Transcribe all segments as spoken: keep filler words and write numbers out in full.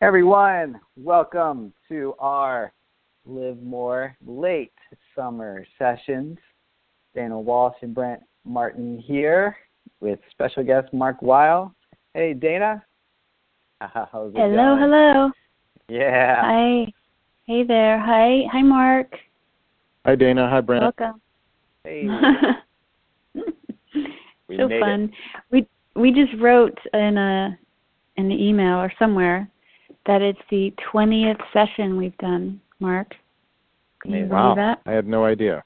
Everyone, welcome to our Live More Late Summer Sessions. Dana Walsh and Brent Martin here with special guest Mark Weil. Hey, Dana. How's it hello, going? hello. Yeah. Hi. Hey there. Hi. Hi, Mark. Hi, Dana. Hi, Brent. Welcome. Hey. we so made fun. It. We we just wrote in a in the email or somewhere that it's the twentieth session we've done, Mark. Can you wow. believe that? I had no idea.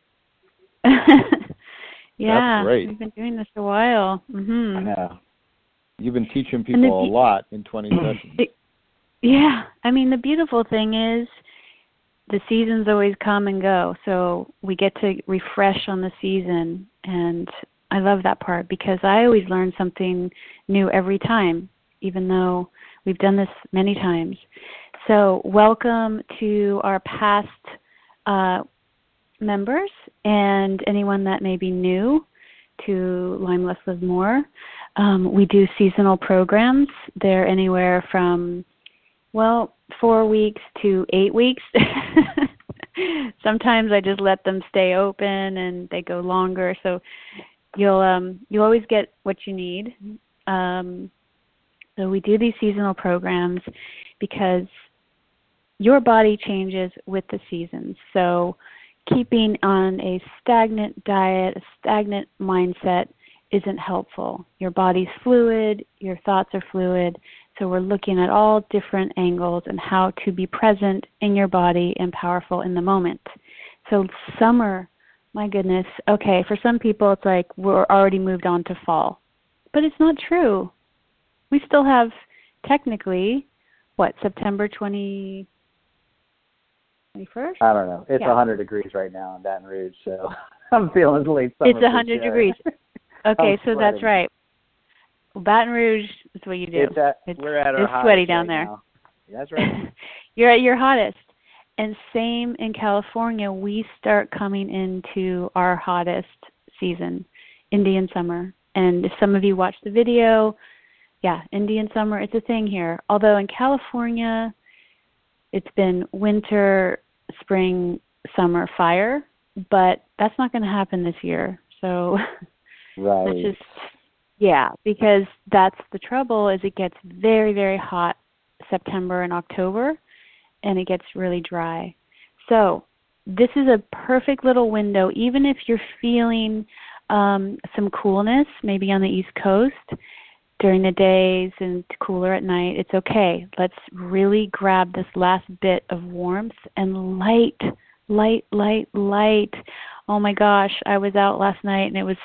yeah. That's great. We've been doing this a while. Mm-hmm. I know. You've been teaching people the, a lot in twenty sessions. It, yeah. I mean, the beautiful thing is the seasons always come and go, so we get to refresh on the season, and I love that part because I always learn something new every time, even though we've done this many times. So welcome to our past uh, members and anyone that may be new to Lyme Less Live More. Um, we do seasonal programs. They're anywhere from, well, four weeks to eight weeks. Sometimes I just let them stay open and they go longer. So you'll um, you'll always get what you need. Um, so we do these seasonal programs because your body changes with the seasons. So keeping on a stagnant diet, a stagnant mindset isn't helpful. Your body's fluid, your thoughts are fluid, so we're looking at all different angles and how to be present in your body and powerful in the moment. So summer, my goodness, okay, for some people it's like we're already moved on to fall. But it's not true. We still have technically, what, September twentieth? twenty-first? I don't know. It's yeah. one hundred degrees right now in Baton Rouge, so I'm feeling late summer. It's one hundred sure. degrees. Okay, so sweating. that's right. Well, Baton Rouge is what you do. It's at, it's, we're at our it's sweaty down right there. Now. That's right. You're at your hottest. And same in California, we start coming into our hottest season, Indian summer. And if some of you watch the video, yeah, Indian summer, it's a thing here. Although in California, it's been winter, spring, summer, fire, but that's not going to happen this year. So right. let's just, yeah, because that's the trouble is it gets very, very hot September and October, and it gets really dry. So this is a perfect little window, even if you're feeling um, some coolness, maybe on the East Coast, during the days and cooler at night, it's okay. Let's really grab this last bit of warmth and light, light, light, light. Oh my gosh, I was out last night and it was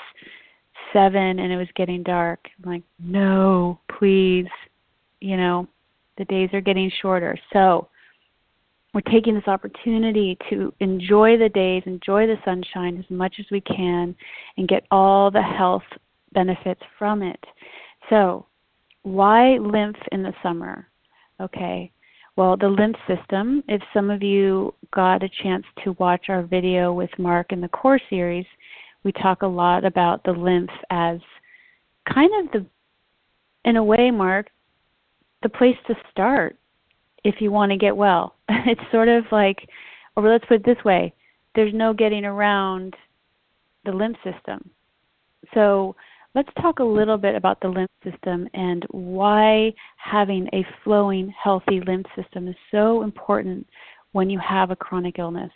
seven and it was getting dark. I'm like, no, please. You know, the days are getting shorter. So we're taking this opportunity to enjoy the days, enjoy the sunshine as much as we can, and get all the health benefits from it. So why lymph in the summer? Okay, well, the lymph system, if some of you got a chance to watch our video with Mark in the core series, we talk a lot about the lymph as kind of the, in a way, Mark, the place to start if you want to get well. It's sort of like, or let's put it this way, there's no getting around the lymph system. So let's talk a little bit about the lymph system and why having a flowing, healthy lymph system is so important when you have a chronic illness.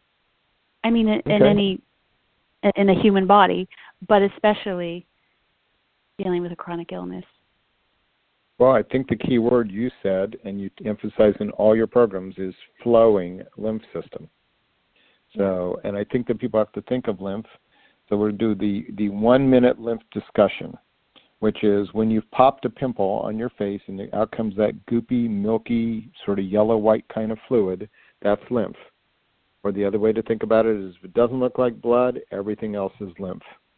I mean, in, okay. in any, in a human body, but especially dealing with a chronic illness. Well, I think the key word you said, and you emphasize in all your programs, is flowing lymph system. So, and I think that people have to think of lymph. So we'll do the, the one-minute lymph discussion, which is when you've popped a pimple on your face and out comes that goopy, milky, sort of yellow-white kind of fluid, that's lymph. Or the other way to think about it is if it doesn't look like blood, everything else is lymph.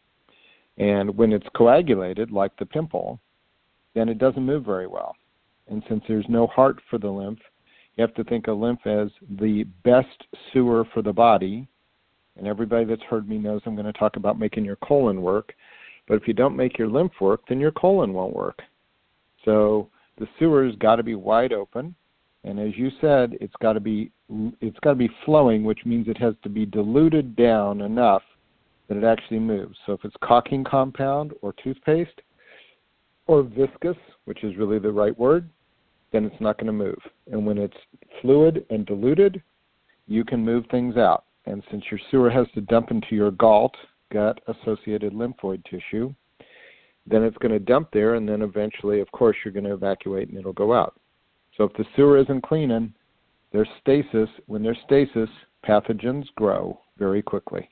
And when it's coagulated, like the pimple, then it doesn't move very well. And since there's no heart for the lymph, you have to think of lymph as the best sewer for the body. And everybody that's heard me knows I'm going to talk about making your colon work. But if you don't make your lymph work, then your colon won't work. So the sewer's got to be wide open, And as you said, it's got to be it's got to be flowing, which means it has to be diluted down enough that it actually moves. So if it's caulking compound or toothpaste or viscous, which is really the right word, then it's not going to move. And when it's fluid and diluted, you can move things out. And since your sewer has to dump into your GALT, gut-associated lymphoid tissue, then it's going to dump there, and then eventually, of course, you're going to evacuate and it'll go out. So if the sewer isn't cleaning, there's stasis. When there's stasis, pathogens grow very quickly.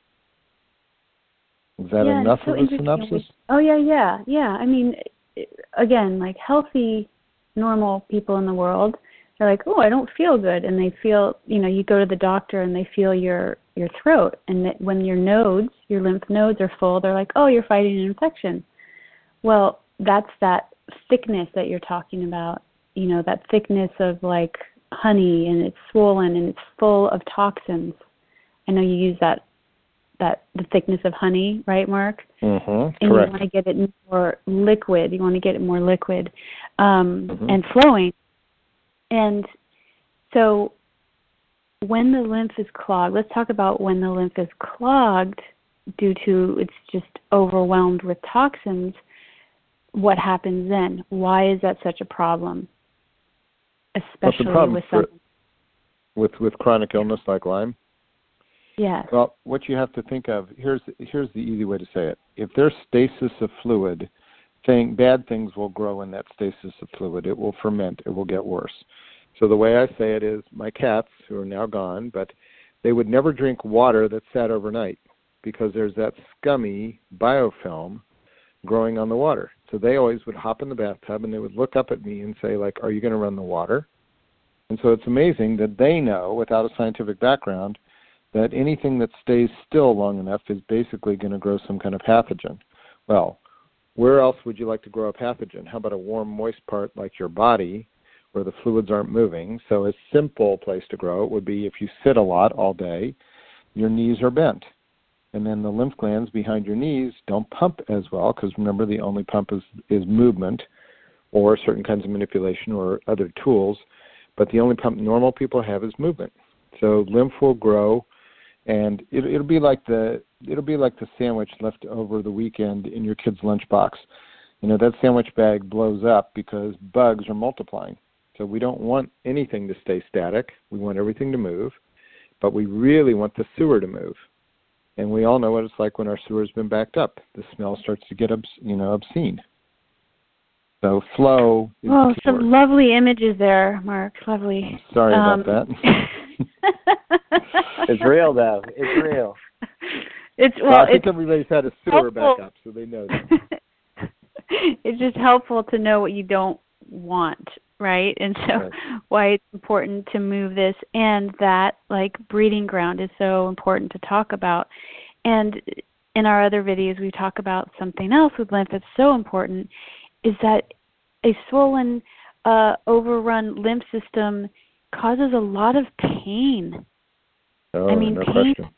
Is that yeah, enough so of a synopsis? Oh, yeah, yeah, yeah. I mean, again, like healthy, normal people in the world, they're like, oh, I don't feel good. And they feel, you know, you go to the doctor and they feel your, your throat. And that when your nodes, your lymph nodes are full, they're like, oh, you're fighting an infection. Well, that's that thickness that you're talking about, you know, that thickness of like honey, and it's swollen and it's full of toxins. I know you use that, that the thickness of honey, right, Mark? Mm-hmm. And Correct. you want to get it more liquid. You want to get it more liquid um, mm-hmm. and flowing. And so when the lymph is clogged, let's talk about when the lymph is clogged due to it's just overwhelmed with toxins. What happens then? Why is that such a problem? Especially problem with for, some... with with chronic illness like Lyme. Yes. Well, what you have to think of, here's here's the easy way to say it. If there's stasis of fluid, thing, bad things will grow in that stasis of fluid. It will ferment. It will get worse. So the way I say it is, my cats, who are now gone, but they would never drink water that sat overnight because there's that scummy biofilm growing on the water. So they always would hop in the bathtub and they would look up at me and say, like, are you going to run the water? And so it's amazing that they know, without a scientific background, that anything that stays still long enough is basically going to grow some kind of pathogen. Well, where else would you like to grow a pathogen? How about a warm, moist part like your body where the fluids aren't moving? So a simple place to grow it would be if you sit a lot all day, your knees are bent. And then the lymph glands behind your knees don't pump as well because, remember, the only pump is, is movement or certain kinds of manipulation or other tools. But the only pump normal people have is movement. So lymph will grow, and it, it'll be like the it'll be like the sandwich left over the weekend in your kid's lunchbox. You know, that sandwich bag blows up because bugs are multiplying. So we don't want anything to stay static. We want everything to move, but we really want the sewer to move. And we all know what it's like when our sewer's been backed up. The smell starts to get, obs- you know, obscene. So flow is Oh, the key some word. lovely images there, Mark. Lovely. Sorry um, about that. It's real, though. It's real. It's well. well I think it's everybody's had a sewer backup, so they know that. It's just helpful to know what you don't want, right? And so Right. why it's important to move this, and that like breeding ground is so important to talk about. And in our other videos, we talk about something else with lymph that's so important, is that a swollen, uh, overrun lymph system causes a lot of pain. Oh, I mean, no pain. question.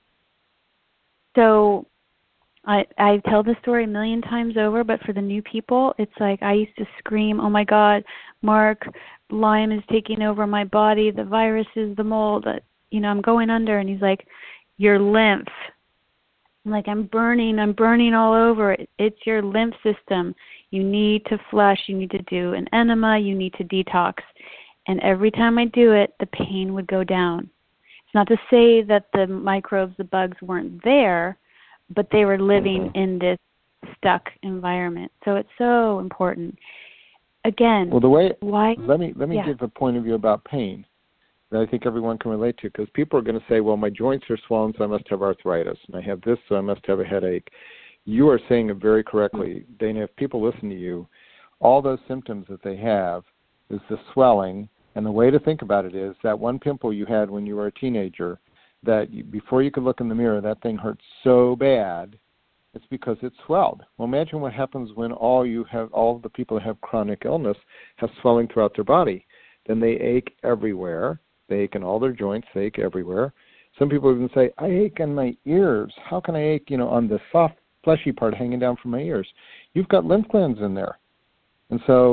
So I I tell this story a million times over, but for the new people, it's like I used to scream, oh my God, Mark, Lyme is taking over my body, the viruses, the mold, uh, you know, I'm going under. And he's like, your lymph. I'm like, I'm burning, I'm burning all over. It, it's your lymph system. You need to flush, you need to do an enema, you need to detox. And every time I do it, the pain would go down. It's not to say that the microbes, the bugs weren't there, but they were living Mm-hmm. in this stuck environment. So it's so important. Again, Well, the way why? let me let me yeah. give a point of view about pain that I think everyone can relate to, because people are going to say, well, my joints are swollen, so I must have arthritis, and I have this, so I must have a headache. You are saying it very correctly, Dana. If people listen to you, all those symptoms that they have is the swelling, and the way to think about it is that one pimple you had when you were a teenager, that you, before you could look in the mirror, that thing hurt so bad, it's because it swelled. Well, imagine what happens when all you have, all the people that have chronic illness have swelling throughout their body. Then they ache everywhere. They ache in all their joints. They ache everywhere. Some people even say, I ache in my ears. How can I ache, you know, on the soft, fleshy part hanging down from my ears? You've got lymph glands in there. And so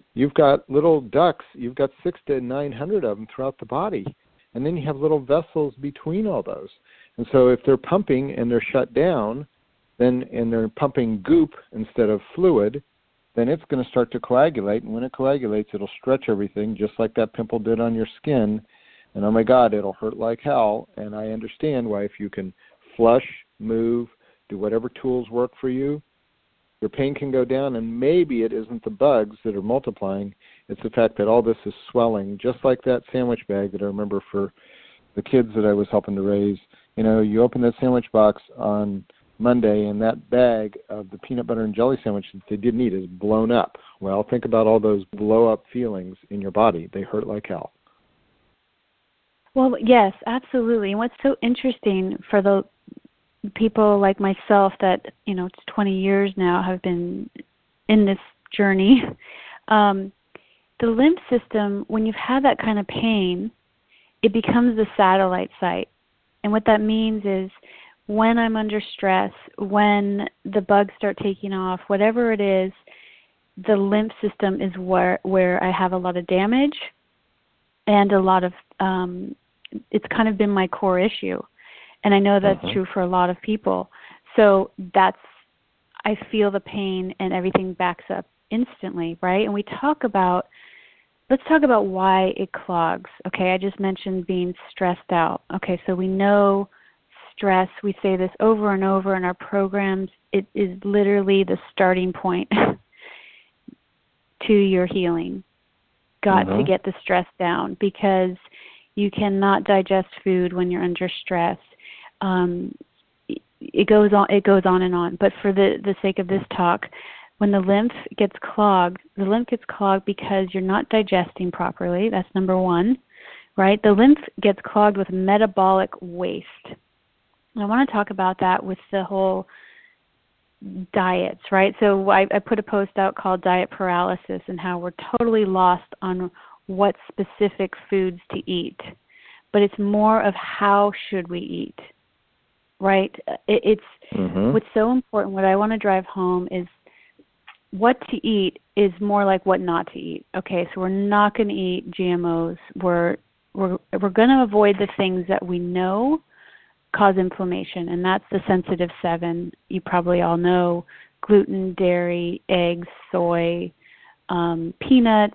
you've got little ducts. You've got six to nine hundred of them throughout the body. And then you have little vessels between all those. And so if they're pumping and they're shut down, then and they're pumping goop instead of fluid, then it's going to start to coagulate. And when it coagulates, it'll stretch everything just like that pimple did on your skin. And, oh, my God, it'll hurt like hell. And I understand why if you can flush, move, do whatever tools work for you, your pain can go down. And maybe it isn't the bugs that are multiplying. It's the fact that all this is swelling, just like that sandwich bag that I remember for the kids that I was helping to raise. You know, you open that sandwich box on Monday, and that bag of the peanut butter and jelly sandwich that they didn't eat is blown up. Well, think about all those blow-up feelings in your body. They hurt like hell. Well, yes, absolutely. And what's so interesting for the people like myself that, you know, it's twenty years now have been in this journey, um, the lymph system, when you've had that kind of pain, it becomes the satellite site. And what that means is when I'm under stress, when the bugs start taking off, whatever it is, the lymph system is where, where I have a lot of damage and a lot of, um, it's kind of been my core issue. And I know that's uh-huh. true for a lot of people. So that's, I feel the pain and everything backs up instantly, right? And we talk about, let's talk about why it clogs. Okay, I just mentioned being stressed out. Okay, so we know stress, we say this over and over in our programs, it is literally the starting point to your healing. Got mm-hmm. to get the stress down because you cannot digest food when you're under stress. Um, it goes on. It goes on and on. But for the, the sake of this talk, when the lymph gets clogged, the lymph gets clogged because you're not digesting properly. That's number one, right? The lymph gets clogged with metabolic waste. And I want to talk about that with the whole diets, right? So I, I put a post out called Diet Paralysis and how we're totally lost on what specific foods to eat. But it's more of how should we eat, right? It, it's mm-hmm. what's so important. What I want to drive home is what to eat is more like what not to eat. Okay, so we're not going to eat G M Os. We're we're we're going to avoid the things that we know cause inflammation, and that's the sensitive seven. You probably all know gluten, dairy, eggs, soy, um, peanuts,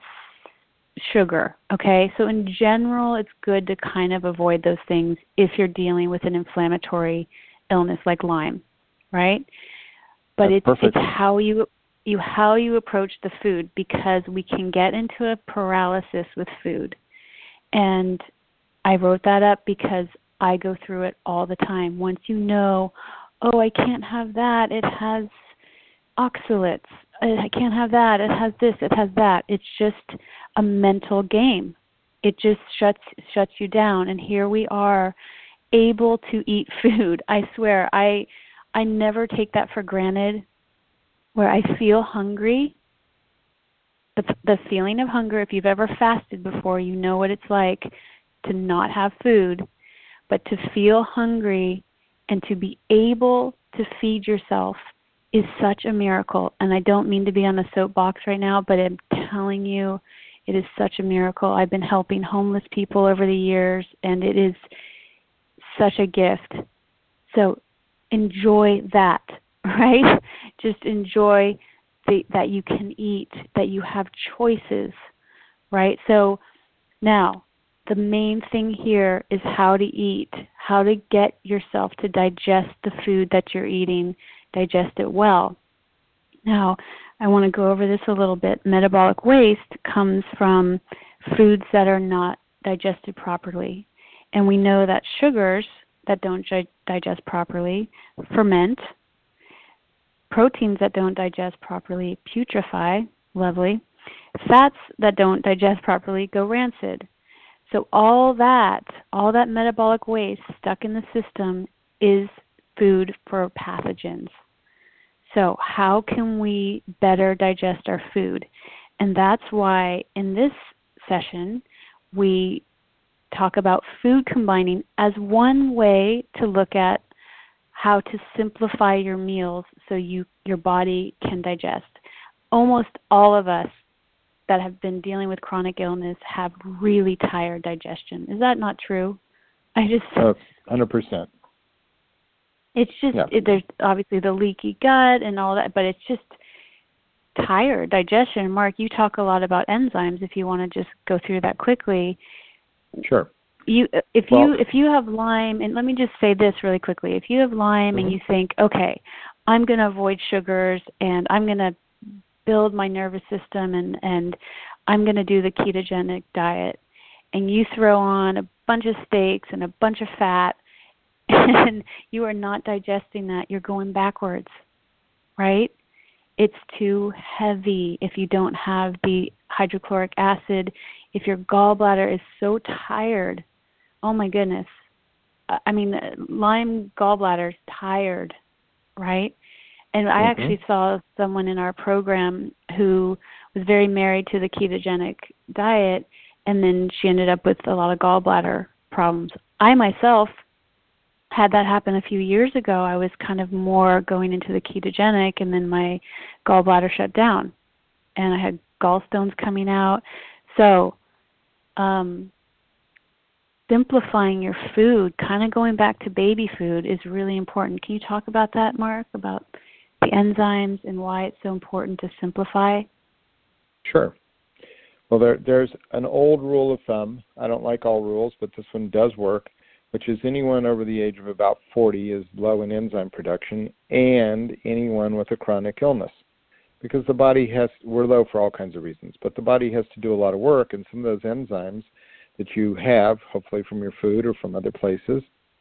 sugar. Okay, so in general, it's good to kind of avoid those things if you're dealing with an inflammatory illness like Lyme, right? But that's it's perfect. it's how you you how you approach the food, because we can get into a paralysis with food. And I wrote that up because I go through it all the time. Once you know, oh, I can't have that, it has oxalates. I can't have that, it has this, it has that. It's just a mental game. It just shuts shuts you down. And here we are, able to eat food. I swear, I I never take that for granted. Where I feel hungry, the the feeling of hunger, if you've ever fasted before, you know what it's like to not have food, but to feel hungry and to be able to feed yourself is such a miracle. And I don't mean to be on the soapbox right now, but I'm telling you, it is such a miracle. I've been helping homeless people over the years, and it is such a gift. So enjoy that. Right? Just enjoy the, that you can eat, that you have choices, right? So now, the main thing here is how to eat, how to get yourself to digest the food that you're eating, digest it well. Now, I want to go over this a little bit. Metabolic waste comes from foods that are not digested properly. And we know that sugars that don't gi- digest properly ferment. Proteins that don't digest properly putrefy, lovely. Fats that don't digest properly go rancid. So all that, all that metabolic waste stuck in the system is food for pathogens. So how can we better digest our food? And that's why in this session we talk about food combining as one way to look at how to simplify your meals so you your body can digest. Almost all of us that have been dealing with chronic illness have really tired digestion. Is that not true? I just oh, one hundred percent. It's just yeah. it, there's obviously the leaky gut and all that, but it's just tired digestion. Mark, you talk a lot about enzymes. If you want to just go through that quickly. Sure. You, if well, you if you have Lyme, and let me just say this really quickly. If you have Lyme mm-hmm. and you think, okay, I'm going to avoid sugars and I'm going to build my nervous system and, and I'm going to do the ketogenic diet, and you throw on a bunch of steaks and a bunch of fat, and you are not digesting that, you're going backwards, right? It's too heavy if you don't have the hydrochloric acid. If your gallbladder is so tired, oh my goodness. I mean, Lyme gallbladder is tired, right? And I mm-hmm. actually saw someone in our program who was very married to the ketogenic diet, and then she ended up with a lot of gallbladder problems. I myself had that happen a few years ago. I was kind of more going into the ketogenic, and then my gallbladder shut down, and I had gallstones coming out. So um, simplifying your food, kind of going back to baby food, is really important. Can you talk about that, Mark, about the enzymes and why it's so important to simplify? Sure. Well, there, there's an old rule of thumb. I don't like all rules, but this one does work, which is anyone over the age of about forty is low in enzyme production, and anyone with a chronic illness. Because the body has, we're low for all kinds of reasons, but the body has to do a lot of work, and some of those enzymes that you have, hopefully from your food or from other places,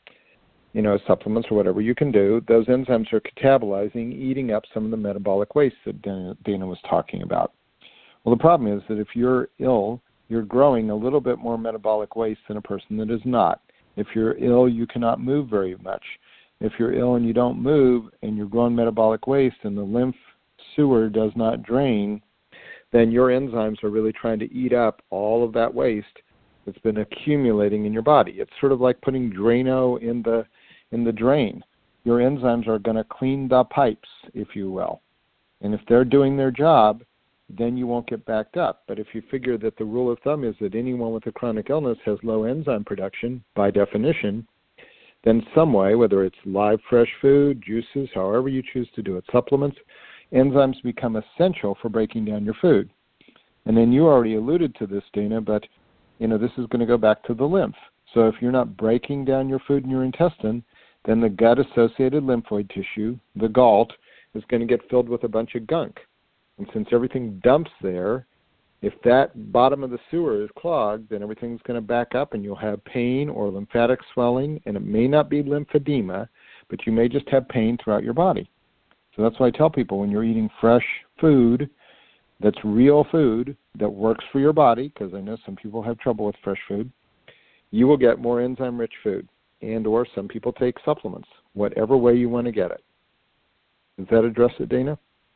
you know, supplements or whatever you can do, those enzymes are catabolizing, eating up some of the metabolic waste that Dana, Dana was talking about. Well, the problem is that if you're ill, you're growing a little bit more metabolic waste than a person that is not. If you're ill, you cannot move very much. If you're ill and you don't move and you're growing metabolic waste and the lymph sewer does not drain, then your enzymes are really trying to eat up all of that waste that's been accumulating in your body. It's sort of like putting Drano in the in the drain. Your enzymes are going to clean the pipes, if you will. And if they're doing their job, then you won't get backed up. But if you figure that the rule of thumb is that anyone with a chronic illness has low enzyme production, by definition, then some way, whether it's live fresh food, juices, however you choose to do it, supplements, enzymes become essential for breaking down your food. And then you already alluded to this, Dana, but you know, this is going to go back to the lymph. So if you're not breaking down your food in your intestine, then the gut-associated lymphoid tissue, the GALT, is going to get filled with a bunch of gunk. And since everything dumps there, if that bottom of the sewer is clogged, then everything's going to back up and you'll have pain or lymphatic swelling, and it may not be lymphedema, but you may just have pain throughout your body. So that's why I tell people when you're eating fresh food, that's real food that works for your body, because I know some people have trouble with fresh food, you will get more enzyme-rich food, and or some people take supplements, whatever way you want to get it. Does that address it, Dana?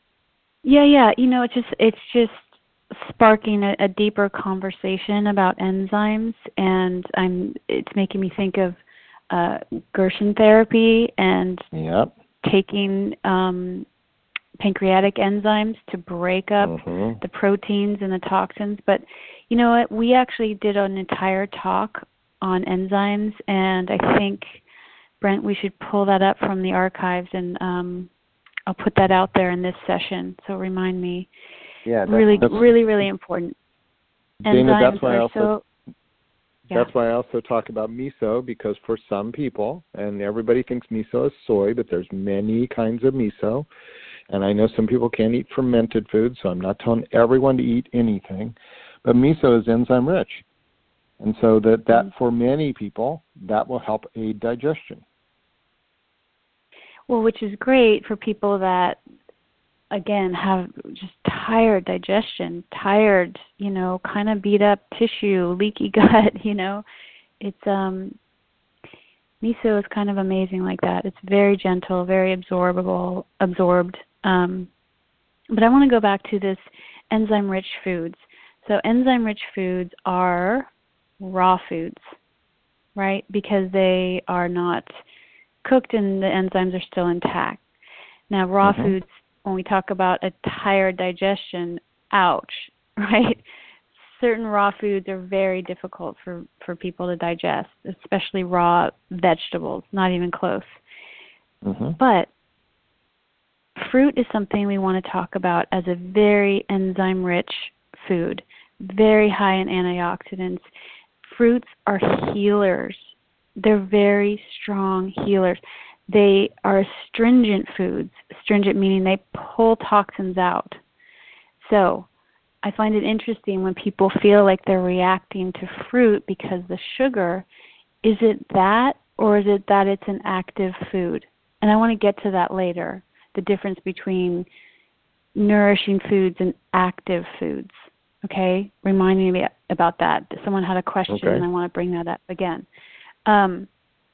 Yeah, yeah. You know, it's just it's just sparking a, a deeper conversation about enzymes, and I'm it's making me think of uh, Gerson therapy and yep. taking um, pancreatic enzymes to break up mm-hmm. the proteins and the toxins. But you know what? We actually did an entire talk on enzymes, and I think, Brent, we should pull that up from the archives, and um, I'll put that out there in this session. So remind me. Yeah, that's, really, that's, really, really important. Dana, enzymes that's why I are also so, yeah. that's why I also talk about miso, because for some people, and everybody thinks miso is soy, but there's many kinds of miso. And I know some people can't eat fermented food, so I'm not telling everyone to eat anything. But miso is enzyme rich. And so that, that for many people, that will help aid digestion. Well, which is great for people that, again, have just tired digestion, tired, you know, kind of beat up tissue, leaky gut, you know. It's, um, miso is kind of amazing like that. It's very gentle, very absorbable, absorbed. Um, but I want to go back to this enzyme-rich foods. So enzyme-rich foods are raw foods, right? Because they are not cooked and the enzymes are still intact. Now, raw mm-hmm. foods, when we talk about a tired digestion, ouch. right? Certain raw foods are very difficult for, for people to digest, especially raw vegetables, not even close. Mm-hmm. But fruit is something we want to talk about as a very enzyme-rich food, very high in antioxidants. Fruits are healers. They're very strong healers. They are astringent foods, astringent meaning they pull toxins out. So I find it interesting when people feel like they're reacting to fruit because the sugar, is it that or is it that it's an active food? And I want to get to that later, the difference between nourishing foods and active foods, okay? Reminding me about that. Someone had a question okay. and I want to bring that up again. Um,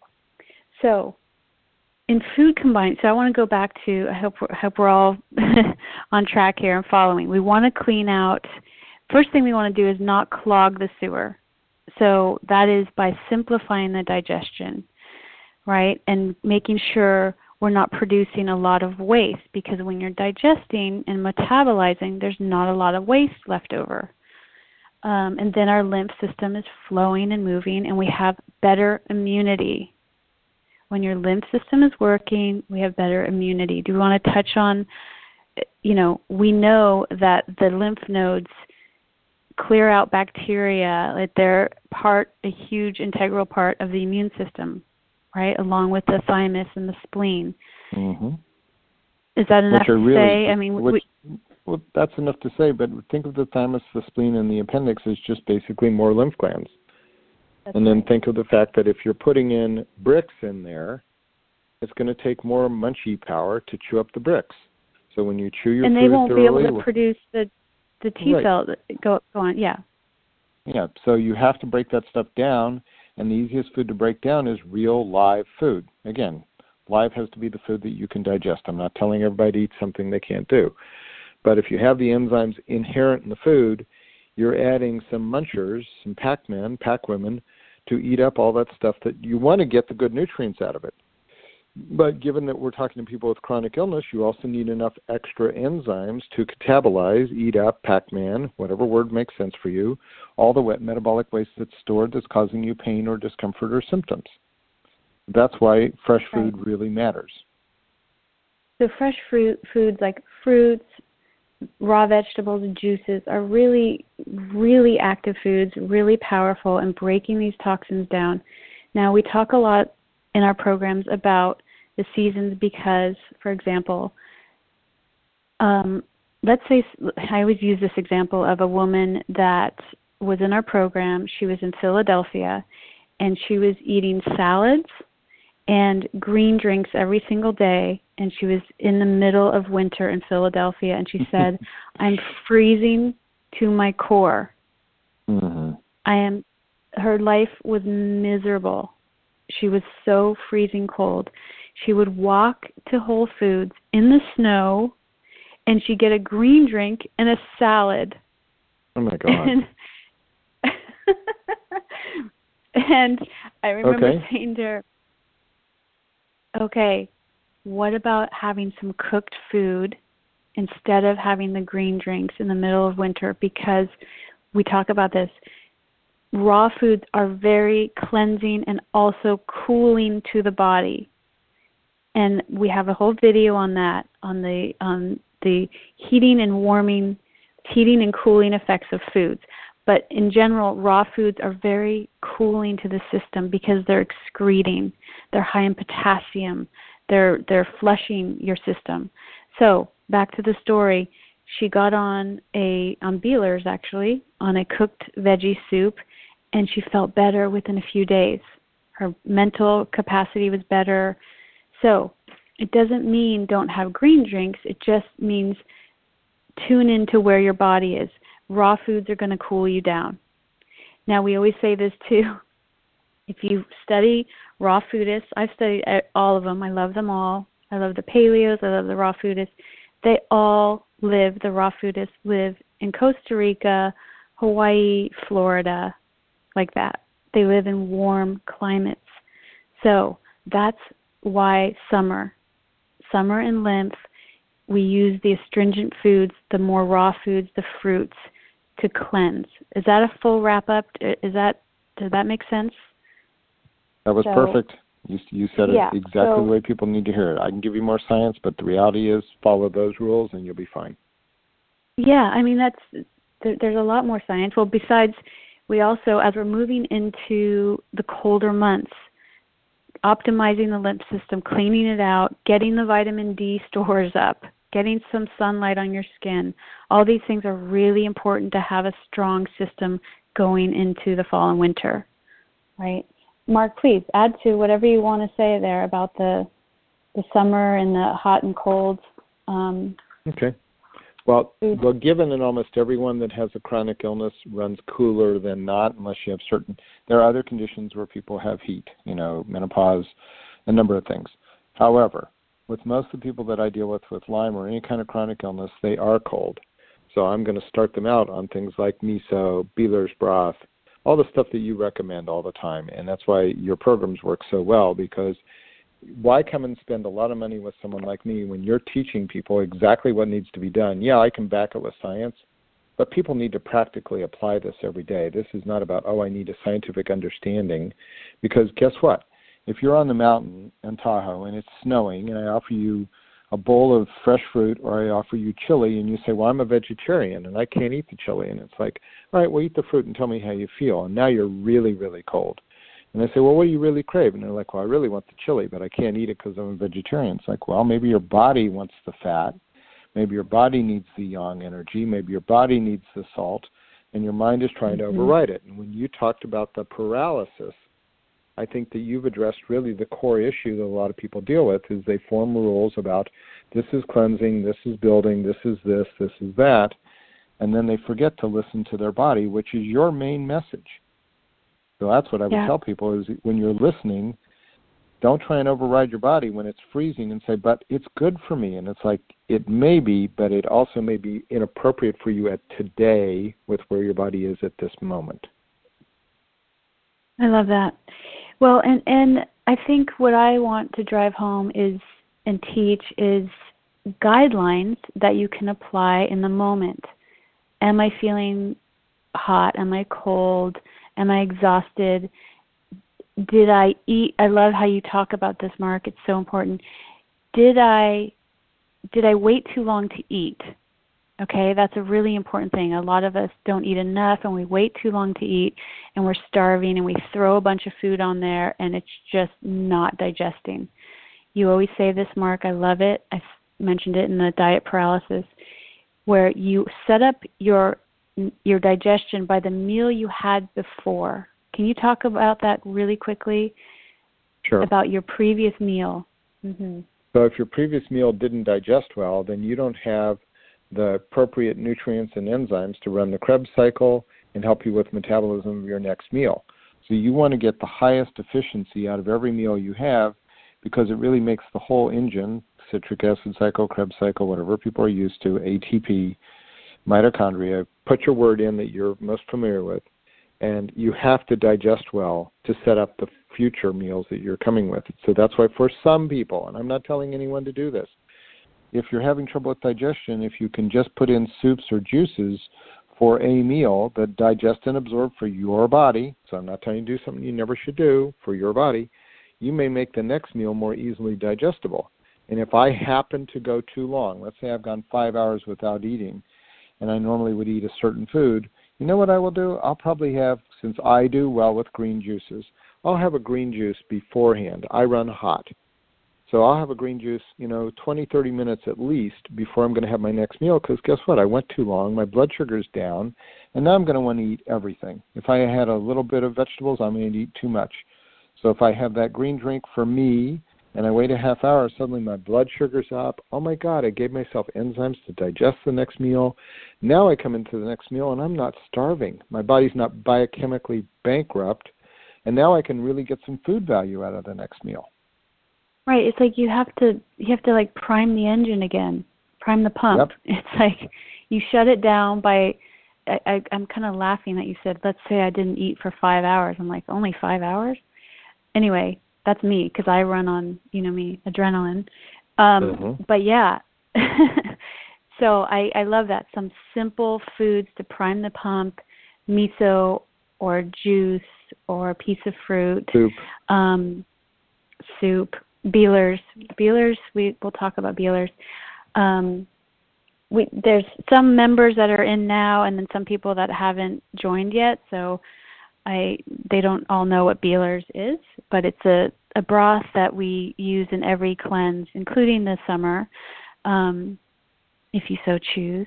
so in food combined, so I want to go back to, I hope we're, hope we're all on track here and following. We want to clean out, first thing we want to do is not clog the sewer. So that is by simplifying the digestion, right? And making sure we're not producing a lot of waste, because when you're digesting and metabolizing, there's not a lot of waste left over. Um, and then our lymph system is flowing and moving, and we have better immunity. When your lymph system is working, we have better immunity. Do we want to touch on, you know, we know that the lymph nodes clear out bacteria, that they're part, a huge integral part of the immune system, right, along with the thymus and the spleen. Mm-hmm. Is that enough to really, say? I mean, which, we, well, that's enough to say, but think of the thymus, the spleen, and the appendix as just basically more lymph glands. And then right. think of the fact that if you're putting in bricks in there, it's going to take more munchie power to chew up the bricks. So when you chew your and food they won't thoroughly, be able to produce the the T right. cell. Go, go on, yeah. Yeah, so you have to break that stuff down, and the easiest food to break down is real live food. Again, live has to be the food that you can digest. I'm not telling everybody to eat something they can't do. But if you have the enzymes inherent in the food, you're adding some munchers, some Pac-Men, Pac-Women, to eat up all that stuff that you want to get the good nutrients out of it. But given that we're talking to people with chronic illness, you also need enough extra enzymes to catabolize, eat up, Pac-Man, whatever word makes sense for you, all the wet metabolic waste that's stored that's causing you pain or discomfort or symptoms. That's why fresh food right. really matters. So fresh fruit foods like fruits, raw vegetables, and juices are really, really active foods, really powerful in breaking these toxins down. Now, we talk a lot in our programs about the seasons because, for example, um, let's say, I always use this example of a woman that was in our program. She was in Philadelphia, and she was eating salads and green drinks every single day, and she was in the middle of winter in Philadelphia, and she said, I'm freezing to my core. Mm-hmm. I am, her life was miserable. She was so freezing cold. She would walk to Whole Foods in the snow, and she'd get a green drink and a salad. Oh, my God. And, and I remember okay. saying to her, okay, what about having some cooked food instead of having the green drinks in the middle of winter? Because we talk about this. Raw foods are very cleansing and also cooling to the body. And we have a whole video on that, on the on the heating and warming, heating and cooling effects of foods. But in general, raw foods are very cooling to the system because they're excreting. They're high in potassium. They're they're flushing your system. So back to the story. She got on a on Beeler's actually on a cooked veggie soup, and she felt better within a few days. Her mental capacity was better. So it doesn't mean don't have green drinks. It just means tune into where your body is. Raw foods are going to cool you down. Now, we always say this too. If you study raw foodists, I've studied all of them. I love them all. I love the paleos. I love the raw foodists. They all live, the raw foodists live in Costa Rica, Hawaii, Florida, like that. They live in warm climates. So that's why summer, summer and lymph, we use the astringent foods, the more raw foods, the fruits, to cleanse. Is that a full wrap up? Is that, does that make sense? That was so, perfect. You you said it yeah, exactly so, the way people need to hear it. I can give you more science, but the reality is follow those rules and you'll be fine. Yeah, I mean, that's there, there's a lot more science. Well, besides, we also, as we're moving into the colder months, optimizing the lymph system, cleaning it out, getting the vitamin D stores up, getting some sunlight on your skin, all these things are really important to have a strong system going into the fall and winter, right? Mark, please add to whatever you want to say there about the the summer and the hot and cold. Um, okay. Well, well, given that almost everyone that has a chronic illness runs cooler than not, unless you have certain, there are other conditions where people have heat, you know, menopause, a number of things. However, with most of the people that I deal with with Lyme or any kind of chronic illness, they are cold. So I'm going to start them out on things like miso, Beeler's broth, all the stuff that you recommend all the time. And that's why your programs work so well, because why come and spend a lot of money with someone like me when you're teaching people exactly what needs to be done? Yeah, I can back it with science, but people need to practically apply this every day. This is not about, oh, I need a scientific understanding, because guess what? If you're on the mountain in Tahoe and it's snowing and I offer you a bowl of fresh fruit or I offer you chili and you say, well, I'm a vegetarian and I can't eat the chili. And it's like, all right, well, eat the fruit and tell me how you feel. And now you're really, really cold. And I say, well, what do you really crave? And they're like, well, I really want the chili, but I can't eat it because I'm a vegetarian. It's like, well, maybe your body wants the fat. Maybe your body needs the yang energy. Maybe your body needs the salt. And your mind is trying mm-hmm. to override it. And when you talked about the paralysis, I think that you've addressed really the core issue that a lot of people deal with is they form rules about this is cleansing, this is building, this is this, this is that, and then they forget to listen to their body, which is your main message. So that's what I would yeah. tell people is when you're listening, don't try and override your body when it's freezing and say, but it's good for me. And it's like, it may be, but it also may be inappropriate for you at today with where your body is at this moment. I love that. Well, and, and I think what I want to drive home is and teach is guidelines that you can apply in the moment. Am I feeling hot? Am I cold? Am I exhausted? Did I eat? I love how you talk about this, Mark. It's so important. Did I did I wait too long to eat? Okay, that's a really important thing. A lot of us don't eat enough and we wait too long to eat and we're starving and we throw a bunch of food on there and it's just not digesting. You always say this, Mark. I love it. I mentioned it in the diet paralysis, where you set up your your digestion by the meal you had before. Can you talk about that really quickly? Sure. About your previous meal. Mm-hmm. So if your previous meal didn't digest well, then you don't have the appropriate nutrients and enzymes to run the Krebs cycle and help you with metabolism of your next meal. So you want to get the highest efficiency out of every meal you have because it really makes the whole engine, citric acid cycle, Krebs cycle, whatever people are used to, A T P, mitochondria, put your word in that you're most familiar with, and you have to digest well to set up the future meals that you're coming with. So that's why for some people, and I'm not telling anyone to do this, if you're having trouble with digestion, if you can just put in soups or juices for a meal that digest and absorb for your body, so I'm not telling you to do something you never should do for your body, you may make the next meal more easily digestible. And if I happen to go too long, let's say I've gone five hours without eating, and I normally would eat a certain food, you know what I will do? I'll probably have, since I do well with green juices, I'll have a green juice beforehand. I run hot. So I'll have a green juice, you know, twenty, thirty minutes at least before I'm going to have my next meal because guess what? I went too long, my blood sugar's down, and now I'm going to want to eat everything. If I had a little bit of vegetables, I'm going to eat too much. So if I have that green drink for me and I wait a half hour, suddenly my blood sugar's up. Oh, my God, I gave myself enzymes to digest the next meal. Now I come into the next meal and I'm not starving. My body's not biochemically bankrupt, and now I can really get some food value out of the next meal. Right, it's like you have to you have to like prime the engine again, prime the pump. Yep. It's like you shut it down by. I, I, I'm kind of laughing that you said, let's say I didn't eat for five hours. I'm like, only five hours? Anyway, that's me because I run on, you know me, adrenaline. Um, mm-hmm. But yeah, So I, I love that. Some simple foods to prime the pump, miso or juice or a piece of fruit. Soup. Um, soup. Beelers. Beelers, we, we'll talk about Beelers. Um, we, there's some members that are in now and then some people that haven't joined yet. So I they don't all know what Beelers is, but it's a, a broth that we use in every cleanse, including the summer, um, if you so choose.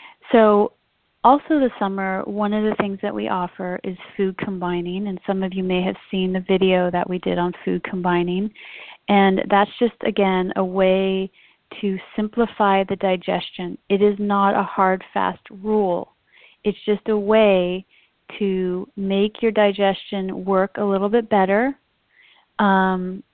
So also this summer, one of the things that we offer is food combining, and some of you may have seen the video that we did on food combining. And that's just, again, a way to simplify the digestion. It is not a hard, fast rule. It's just a way to make your digestion work a little bit better, um,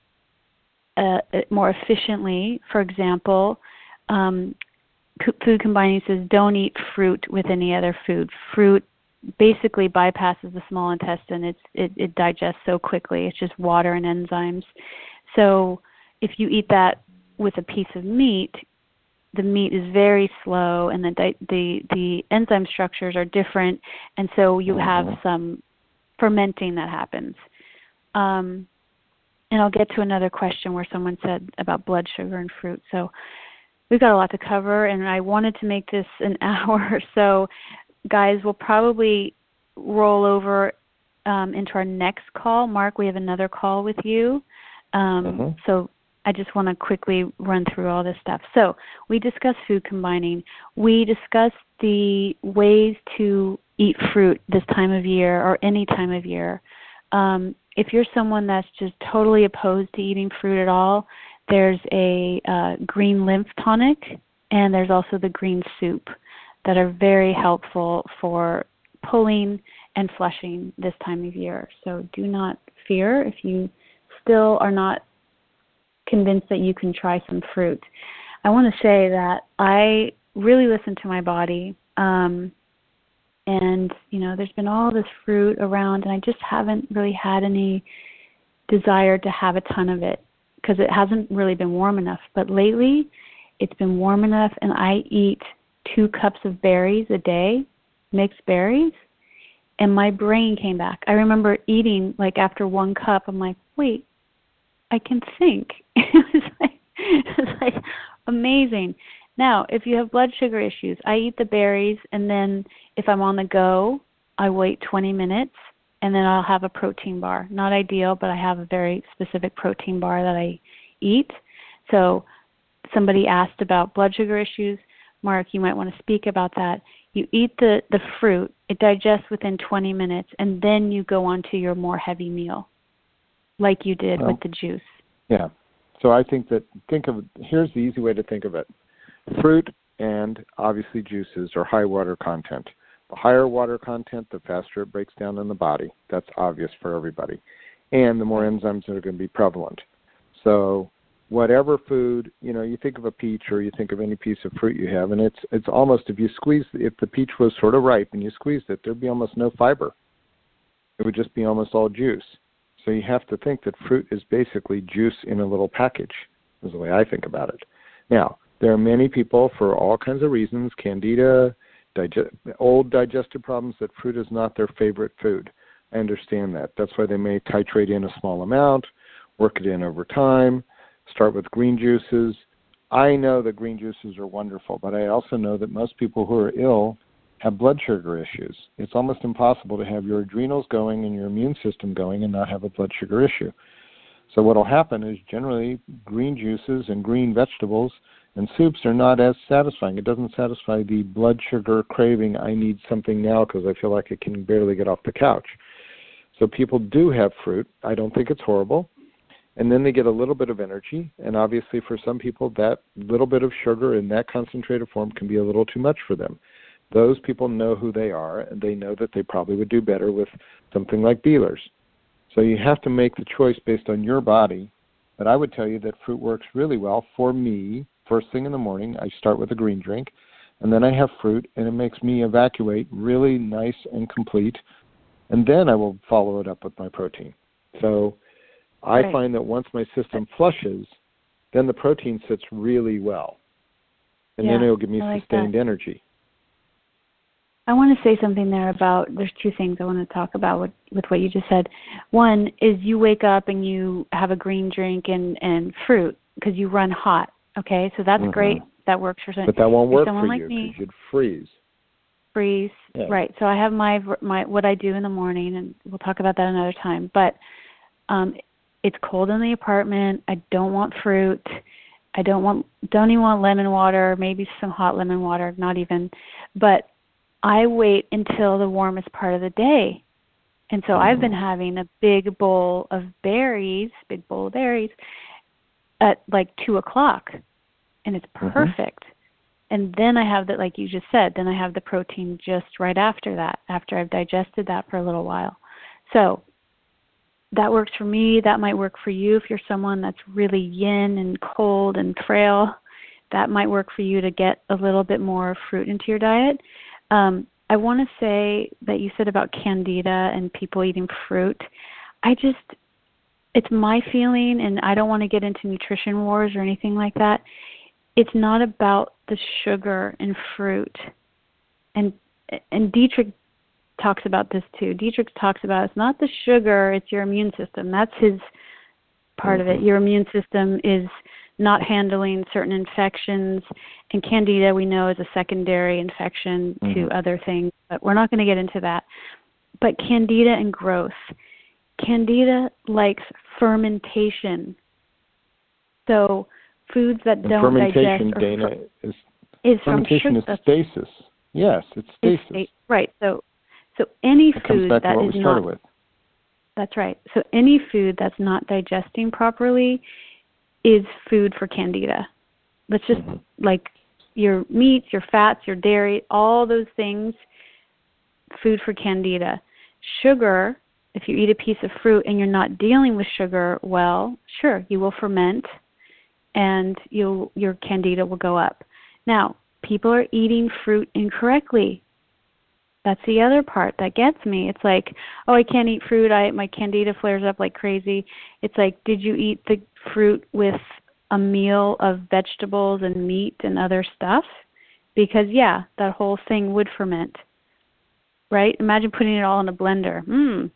uh, more efficiently. For example, um, food combining says don't eat fruit with any other food. Fruit basically bypasses the small intestine. It's, it, it digests so quickly. It's just water and enzymes. So if you eat that with a piece of meat, the meat is very slow, and the the the enzyme structures are different, and so you have some fermenting that happens. Um, and I'll get to another question where someone said about blood sugar and fruit. So we've got a lot to cover, and I wanted to make this an hour. So, guys, we'll probably roll over um, into our next call. Mark, we have another call with you. Um, mm-hmm. So I just want to quickly run through all this stuff. So we discussed food combining. We discussed the ways to eat fruit this time of year or any time of year. Um, if you're someone that's just totally opposed to eating fruit at all, there's a uh, green lymph tonic, and there's also the green soup that are very helpful for pulling and flushing this time of year. So do not fear if you still are not convinced that you can try some fruit. I want to say that I really listen to my body, um, and you know, there's been all this fruit around, and I just haven't really had any desire to have a ton of it because it hasn't really been warm enough. But lately, it's been warm enough, and I eat two cups of berries a day, mixed berries, and my brain came back. I remember eating, like after one cup, I'm like, wait, I can think. It was like, it was like amazing. Now, if you have blood sugar issues, I eat the berries, and then if I'm on the go, I wait twenty minutes, and then I'll have a protein bar. Not ideal, but I have a very specific protein bar that I eat. So somebody asked about blood sugar issues. Mark, you might want to speak about that. You eat the, the fruit, it digests within twenty minutes, and then you go on to your more heavy meal, like you did well, with the juice. Yeah. So I think that, think of, here's the easy way to think of it. Fruit and obviously juices are high water content. The higher water content, the faster it breaks down in the body. That's obvious for everybody. And the more enzymes that are going to be prevalent. So whatever food, you know, you think of a peach or you think of any piece of fruit you have, and it's it's almost, if you squeeze, if the peach was sort of ripe and you squeezed it, there'd be almost no fiber. It would just be almost all juice. So you have to think that fruit is basically juice in a little package, is the way I think about it. Now, there are many people, for all kinds of reasons, candida, digest, old digestive problems, that fruit is not their favorite food. I understand that. That's why they may titrate in a small amount, work it in over time, start with green juices. I know that green juices are wonderful, but I also know that most people who are ill have blood sugar issues. It's almost impossible to have your adrenals going and your immune system going and not have a blood sugar issue. So what will happen is generally green juices and green vegetables and soups are not as satisfying. It doesn't satisfy the blood sugar craving, I need something now because I feel like I can barely get off the couch. So people do have fruit. I don't think it's horrible. And then they get a little bit of energy. And obviously for some people, that little bit of sugar in that concentrated form can be a little too much for them. Those people know who they are, and they know that they probably would do better with something like Beelers. So you have to make the choice based on your body. But I would tell you that fruit works really well for me. First thing in the morning, I start with a green drink, and then I have fruit, and it makes me evacuate really nice and complete. And then I will follow it up with my protein. So I right. find that once my system flushes, then the protein sits really well. and yeah, then it'll give me I like sustained that. energy. I want to say something there about, there's two things I want to talk about with, with what you just said. One is you wake up and you have a green drink and, and fruit because you run hot, okay? So that's mm-hmm. great. That works for some, But that won't work someone for like you me. because you'd freeze. Freeze, Yeah. right. So I have my, my what I do in the morning, and we'll talk about that another time. But um, it's cold in the apartment. I don't want fruit. I don't want, don't even want lemon water, maybe some hot lemon water, not even. But I wait until the warmest part of the day. And so mm-hmm. I've been having a big bowl of berries, big bowl of berries, at like two o'clock. And it's perfect. Mm-hmm. And then I have that, like you just said, then I have the protein just right after that, after I've digested that for a little while. So that works for me. That might work for you if you're someone that's really yin and cold and frail. That might work for you to get a little bit more fruit into your diet. Um, I want to say that you said about candida and people eating fruit. I just, it's my feeling, and I don't want to get into nutrition wars or anything like that. It's not about the sugar in fruit. And and Dietrich talks about this too. Dietrich talks about it's not the sugar, it's your immune system. That's his part mm-hmm. of it. Your immune system is not handling certain infections, and candida we know is a secondary infection mm-hmm. to other things, but we're not going to get into that. But candida and growth. Candida likes fermentation. So foods that and don't fermentation, digest Dana, fer- is is fermentation from is stasis. Yes, it's stasis. It's, right. So so any it food comes back that to what is we started not with. That's right. So any food that's not digesting properly is food for candida. Let's just mm-hmm. like your meats, your fats, your dairy, all those things, food for candida. Sugar, if you eat a piece of fruit and you're not dealing with sugar well, sure, you will ferment and you'll, your candida will go up. Now, people are eating fruit incorrectly. That's the other part that gets me. It's like, oh, I can't eat fruit. I my candida flares up like crazy. It's like, did you eat the fruit with a meal of vegetables and meat and other stuff? Because, yeah, that whole thing would ferment. Right? Imagine putting it all in a blender. Mm.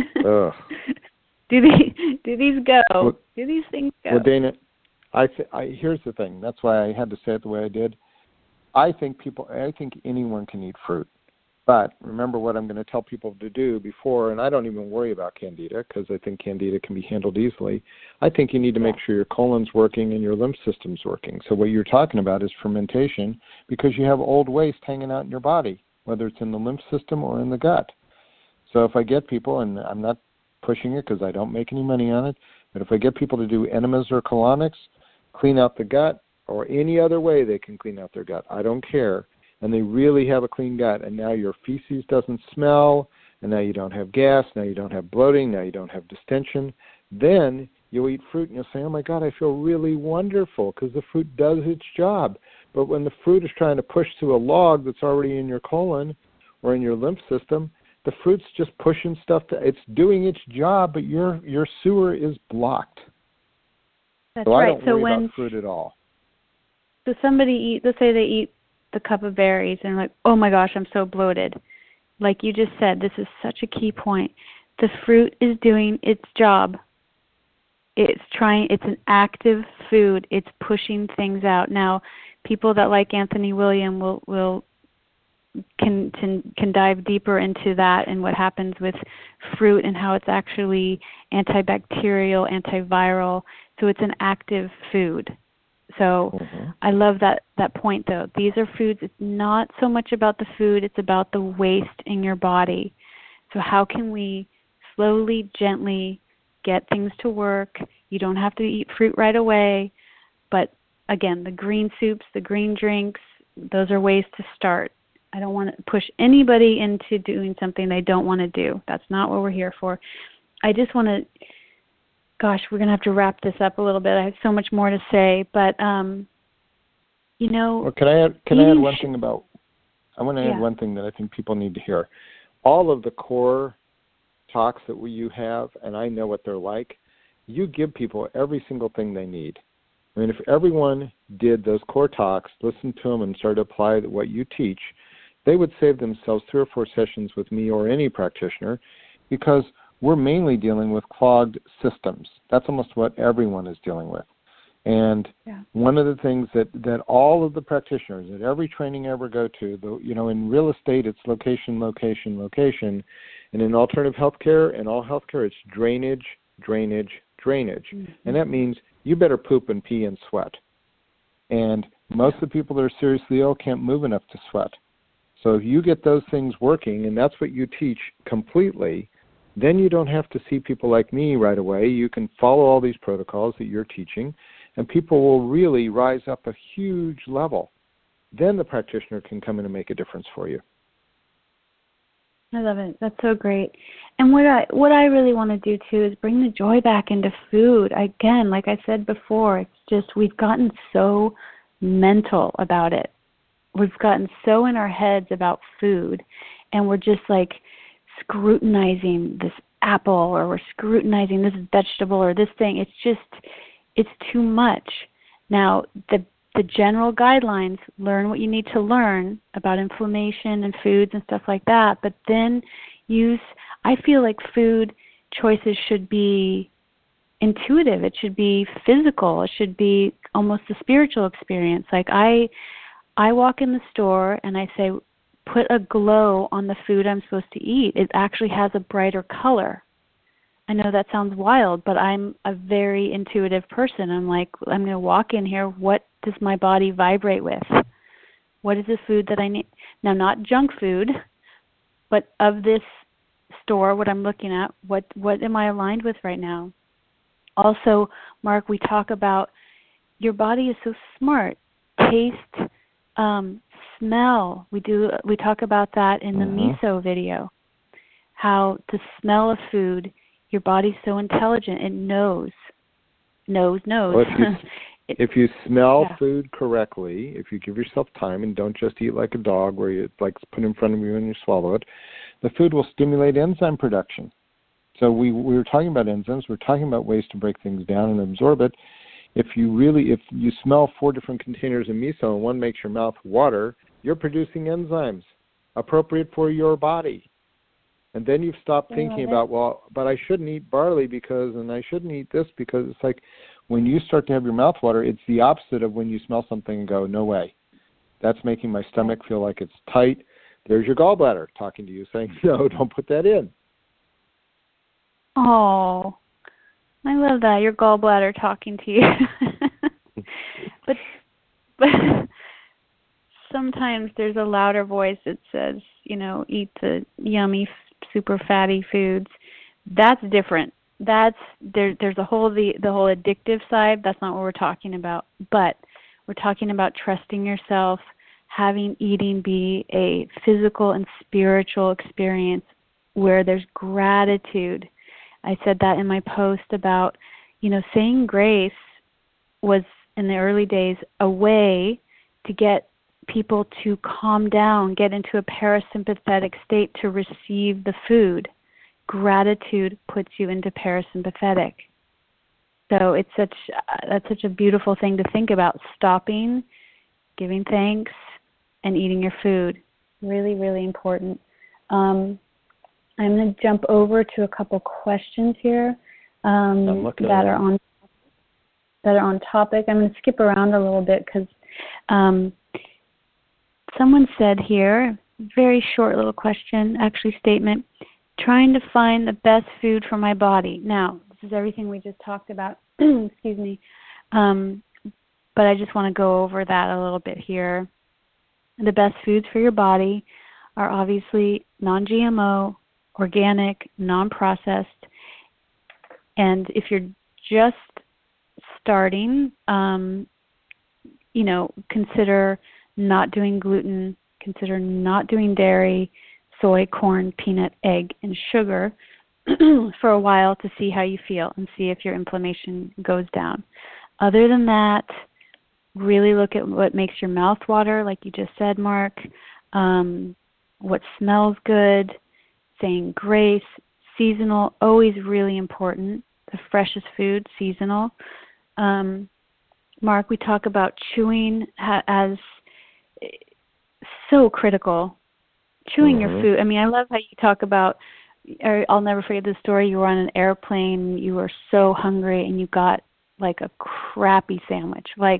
do these do these go? Well, do these things go? Well, Dana, I, th- I here's the thing. That's why I had to say it the way I did. I think people. I think anyone can eat fruit. But remember what I'm going to tell people to do before, and I don't even worry about candida because I think candida can be handled easily. I think you need to make sure your colon's working and your lymph system's working. So what you're talking about is fermentation because you have old waste hanging out in your body, whether it's in the lymph system or in the gut. So if I get people, and I'm not pushing it because I don't make any money on it, but if I get people to do enemas or colonics, clean out the gut, or any other way they can clean out their gut, I don't care, and they really have a clean gut, and now your feces doesn't smell, and now you don't have gas, now you don't have bloating, now you don't have distension, then you'll eat fruit and you'll say, oh my God, I feel really wonderful because the fruit does its job. But when the fruit is trying to push through a log that's already in your colon or in your lymph system, the fruit's just pushing stuff to, it's doing its job, but your your sewer is blocked. That's so right. I don't so worry when, about fruit at all. So somebody eat, let's say they eat the cup of berries and like, oh my gosh, I'm so bloated. Like you just said, this is such a key point. The fruit is doing its job. It's trying, it's an active food. It's pushing things out. Now, people that like Anthony William will, will can, can can dive deeper into that and what happens with fruit and how it's actually antibacterial, antiviral. So it's an active food. So mm-hmm. I love that, that point, though. These are foods. It's not so much about the food. It's about the waste in your body. So how can we slowly, gently get things to work? You don't have to eat fruit right away. But, again, the green soups, the green drinks, those are ways to start. I don't want to push anybody into doing something they don't want to do. That's not what we're here for. I just want to... Gosh, we're going to have to wrap this up a little bit. I have so much more to say, but um, you know. Well, can I add? Can I add one thing about? I want to add yeah. one thing that I think people need to hear. All of the core talks that we you have, and I know what they're like. You give people every single thing they need. I mean, if everyone did those core talks, listened to them, and started to apply what you teach, they would save themselves three or four sessions with me or any practitioner, because we're mainly dealing with clogged systems. That's almost what everyone is dealing with. And yeah. one of the things that, that all of the practitioners at every training I ever go to, the, you know, in real estate, it's location, location, location. And in alternative healthcare and all healthcare, it's drainage, drainage, drainage. Mm-hmm. And that means you better poop and pee and sweat. And most yeah. of the people that are seriously ill can't move enough to sweat. So if you get those things working, and that's what you teach completely, then you don't have to see people like me right away. You can follow all these protocols that you're teaching, and people will really rise up a huge level. Then the practitioner can come in and make a difference for you. I love it. That's so great. And what I what I really want to do too is bring the joy back into food. Again, like I said before, it's just we've gotten so mental about it. We've gotten so in our heads about food, and we're just like scrutinizing this apple, or we're scrutinizing this vegetable or this thing. It's just, it's too much. Now, the the general guidelines, learn what you need to learn about inflammation and foods and stuff like that, but then use, I feel like food choices should be intuitive. It should be physical. It should be almost a spiritual experience. Like I, I walk in the store and I say, put a glow on the food I'm supposed to eat. It actually has a brighter color. I know that sounds wild, but I'm a very intuitive person. I'm like, I'm going to walk in here. What does my body vibrate with? What is the food that I need? Now, not junk food, but of this store, what I'm looking at, what, what am I aligned with right now? Also, Mark, we talk about your body is so smart. Taste, um, smell. We do. We talk about that in the mm-hmm. miso video. How the smell of food, your body's so intelligent. It knows, knows, knows. Well, if, you, it, if you smell yeah. food correctly, if you give yourself time and don't just eat like a dog, where you like put it in front of you and you swallow it, the food will stimulate enzyme production. So we we were talking about enzymes. We're talking about ways to break things down and absorb it. If you really, if you smell four different containers of miso and one makes your mouth water, you're producing enzymes appropriate for your body. And then you've stopped thinking about, well, but I shouldn't eat barley because, and I shouldn't eat this because. It's like when you start to have your mouth water, it's the opposite of when you smell something and go, no way. That's making my stomach feel like it's tight. There's your gallbladder talking to you saying, no, don't put that in. Oh, I love that, your gallbladder talking to you. but but sometimes there's a louder voice that says, you know, eat the yummy, super fatty foods. That's different. That's there. There's a whole the the whole addictive side. That's not what we're talking about. But we're talking about trusting yourself, having eating be a physical and spiritual experience where there's gratitude. I said that in my post about, you know, saying grace was in the early days a way to get people to calm down, get into a parasympathetic state to receive the food. Gratitude puts you into parasympathetic. So it's such that's such a beautiful thing to think about, stopping, giving thanks, and eating your food. Really, really important. Um, I'm going to jump over to a couple questions here um, that are on that are on topic. I'm going to skip around a little bit because um, someone said here, very short little question, actually statement, trying to find the best food for my body. Now, this is everything we just talked about. Excuse me. Um, but I just want to go over that a little bit here. The best foods for your body are obviously non-G M O, organic, non-processed, and if you're just starting, um, you know, consider not doing gluten, consider not doing dairy, soy, corn, peanut, egg, and sugar for a while to see how you feel and see if your inflammation goes down. Other than that, really look at what makes your mouth water, like you just said, Mark, um, what smells good, saying grace, seasonal, always really important. The freshest food, seasonal. Um, Mark, we talk about chewing ha- as so critical. Chewing Mm-hmm. your food. I mean, I love how you talk about, or I'll never forget the story, you were on an airplane, you were so hungry, and you got like a crappy sandwich, like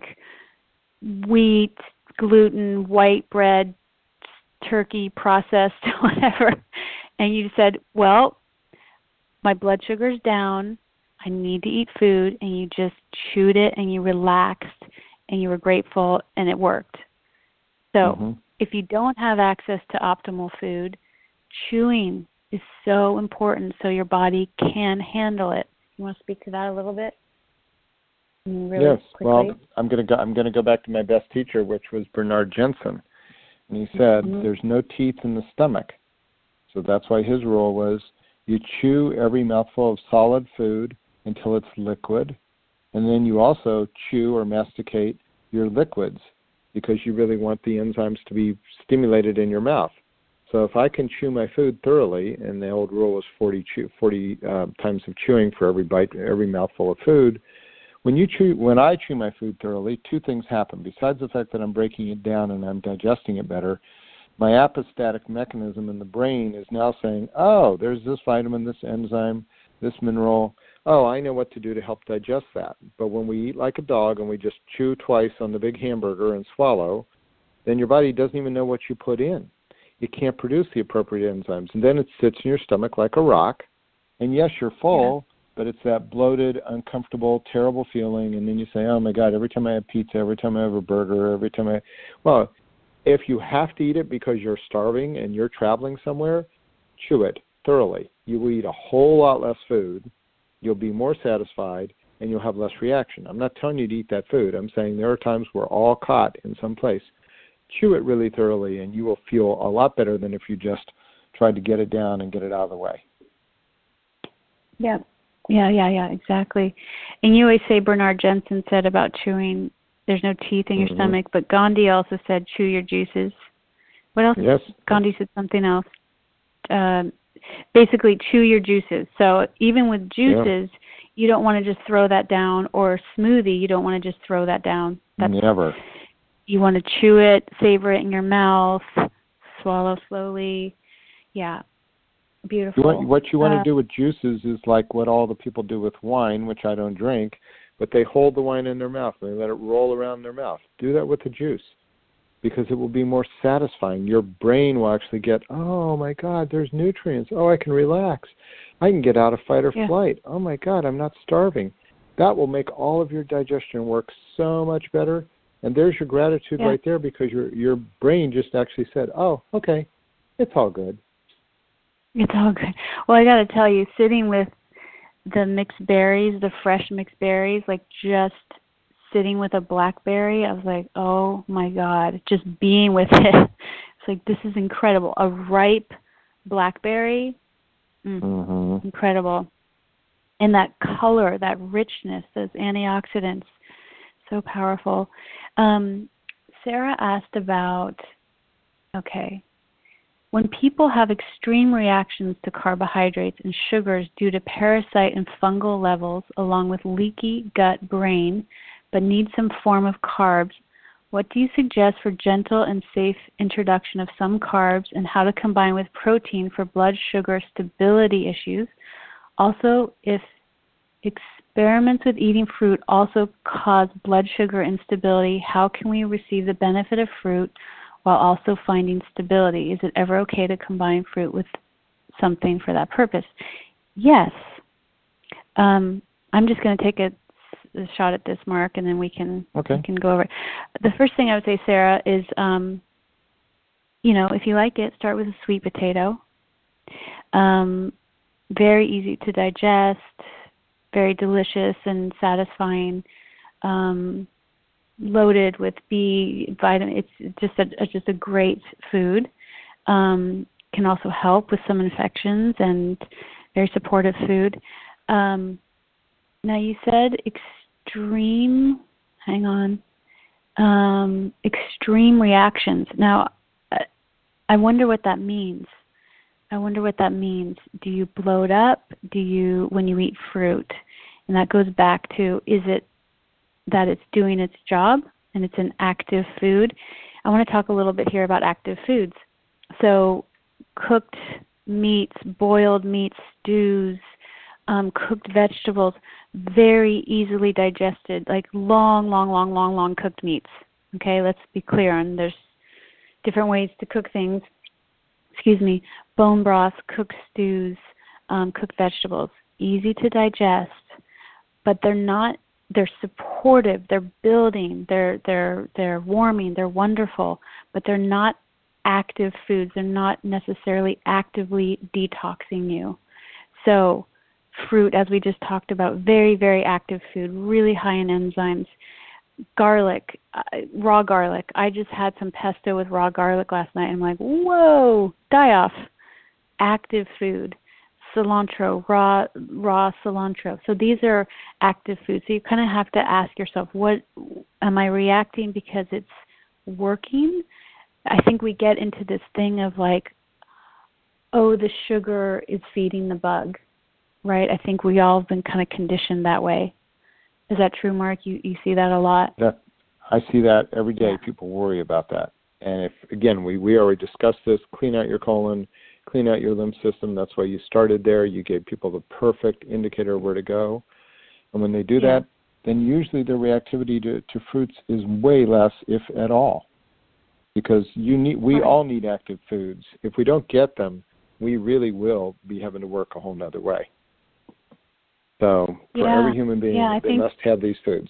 wheat, gluten, white bread, turkey, processed, whatever. And you said, well, my blood sugar's down, I need to eat food, and you just chewed it and you relaxed and you were grateful and it worked. So mm-hmm. if you don't have access to optimal food, chewing is so important so your body can handle it. You want to speak to that a little bit? Really yes. quickly? Well, I'm going to go. I'm going to go back to my best teacher, which was Bernard Jensen, and he said, mm-hmm. "There's no teeth in the stomach." So that's why his rule was you chew every mouthful of solid food until it's liquid, and then you also chew or masticate your liquids because you really want the enzymes to be stimulated in your mouth. So if I can chew my food thoroughly, and the old rule was forty, chew, forty uh, times of chewing for every bite, every mouthful of food. When you chew, when I chew my food thoroughly, two things happen. Besides the fact that I'm breaking it down and I'm digesting it better, my apostatic mechanism in the brain is now saying, oh, there's this vitamin, this enzyme, this mineral. Oh, I know what to do to help digest that. But when we eat like a dog and we just chew twice on the big hamburger and swallow, then your body doesn't even know what you put in. It can't produce the appropriate enzymes. And then it sits in your stomach like a rock. And yes, you're full, yeah. but it's that bloated, uncomfortable, terrible feeling. And then you say, oh, my God, every time I have pizza, every time I have a burger, every time I... Well, if you have to eat it because you're starving and you're traveling somewhere, chew it thoroughly. You will eat a whole lot less food. You'll be more satisfied, and you'll have less reaction. I'm not telling you to eat that food. I'm saying there are times we're all caught in some place. Chew it really thoroughly, and you will feel a lot better than if you just tried to get it down and get it out of the way. Yeah, yeah, yeah, yeah, exactly. And you always say Bernard Jensen said about chewing, there's no teeth in your mm-hmm. stomach, but Gandhi also said chew your juices. What else? Yes. Gandhi said something else. Um, basically, chew your juices. So even with juices, yeah. you don't want to just throw that down, or smoothie, you don't want to just throw that down. That's, Never. You want to chew it, savor it in your mouth, swallow slowly. Yeah, beautiful. You want, what you want uh, to do with juices is like what all the people do with wine, which I don't drink, but they hold the wine in their mouth and they let it roll around their mouth. Do that with the juice because it will be more satisfying. Your brain will actually get, oh, my God, there's nutrients. Oh, I can relax. I can get out of fight or yeah. flight. Oh, my God, I'm not starving. That will make all of your digestion work so much better. And there's your gratitude yeah. right there because your your brain just actually said, oh, okay, it's all good. It's all good. Well, I got to tell you, sitting with the mixed berries, the fresh mixed berries, like just sitting with a blackberry, I was like, oh, my God, just being with it. It's like, this is incredible. A ripe blackberry, mm, mm-hmm. incredible. And that color, that richness, those antioxidants, so powerful. Um, Sarah asked about, okay, when people have extreme reactions to carbohydrates and sugars due to parasite and fungal levels, along with leaky gut brain, but need some form of carbs, what do you suggest for gentle and safe introduction of some carbs and how to combine with protein for blood sugar stability issues? Also, if experiments with eating fruit also cause blood sugar instability, how can we receive the benefit of fruit while also finding stability? Is it ever okay to combine fruit with something for that purpose? Yes. Um, I'm just going to take a, a shot at this, Mark, and then we can okay. we can go over it. The first thing I would say, Sarah, is um, you know, if you like it, start with a sweet potato. Um, very easy to digest. Very delicious and satisfying, um, loaded with B vitamin. It's just a, a just a great food. Um, can also help with some infections and very supportive food. Um, now you said extreme. Hang on. Um, extreme reactions. Now, I wonder what that means. I wonder what that means. Do you bloat up? Do you when you eat fruit? And that goes back to, is it that it's doing its job and it's an active food. I want to talk a little bit here about active foods. So cooked meats, boiled meats, stews, um, cooked vegetables, very easily digested, like long, long, long, long, long cooked meats. Okay, let's be clear on there's different ways to cook things. Excuse me, bone broths, cooked stews, um, cooked vegetables, easy to digest, but they're not, they're supportive, they're building, they're they're they're warming, they're wonderful, but they're not active foods. They're not necessarily actively detoxing you. So fruit, as we just talked about, very, very active food, really high in enzymes. Garlic, uh, raw garlic. I just had some pesto with raw garlic last night, and I'm like, whoa, die off. Active food. Cilantro, raw raw cilantro. So these are active foods. So you kind of have to ask yourself, what am I reacting because it's working? I think we get into this thing of like, oh, the sugar is feeding the bug, right? I think we all have been kind of conditioned that way. Is that true, Mark? You you see that a lot? That, I see that every day. Yeah. People worry about that. And if, again, we, we already discussed this, clean out your colon, clean out your lymph system. That's why you started there. You gave people the perfect indicator of where to go. And when they do Yeah. that, then usually their reactivity to, to fruits is way less, if at all. Because you need, we Right. all need active foods. If we don't get them, we really will be having to work a whole nother way. So for Yeah. every human being, Yeah, I they think must have these foods.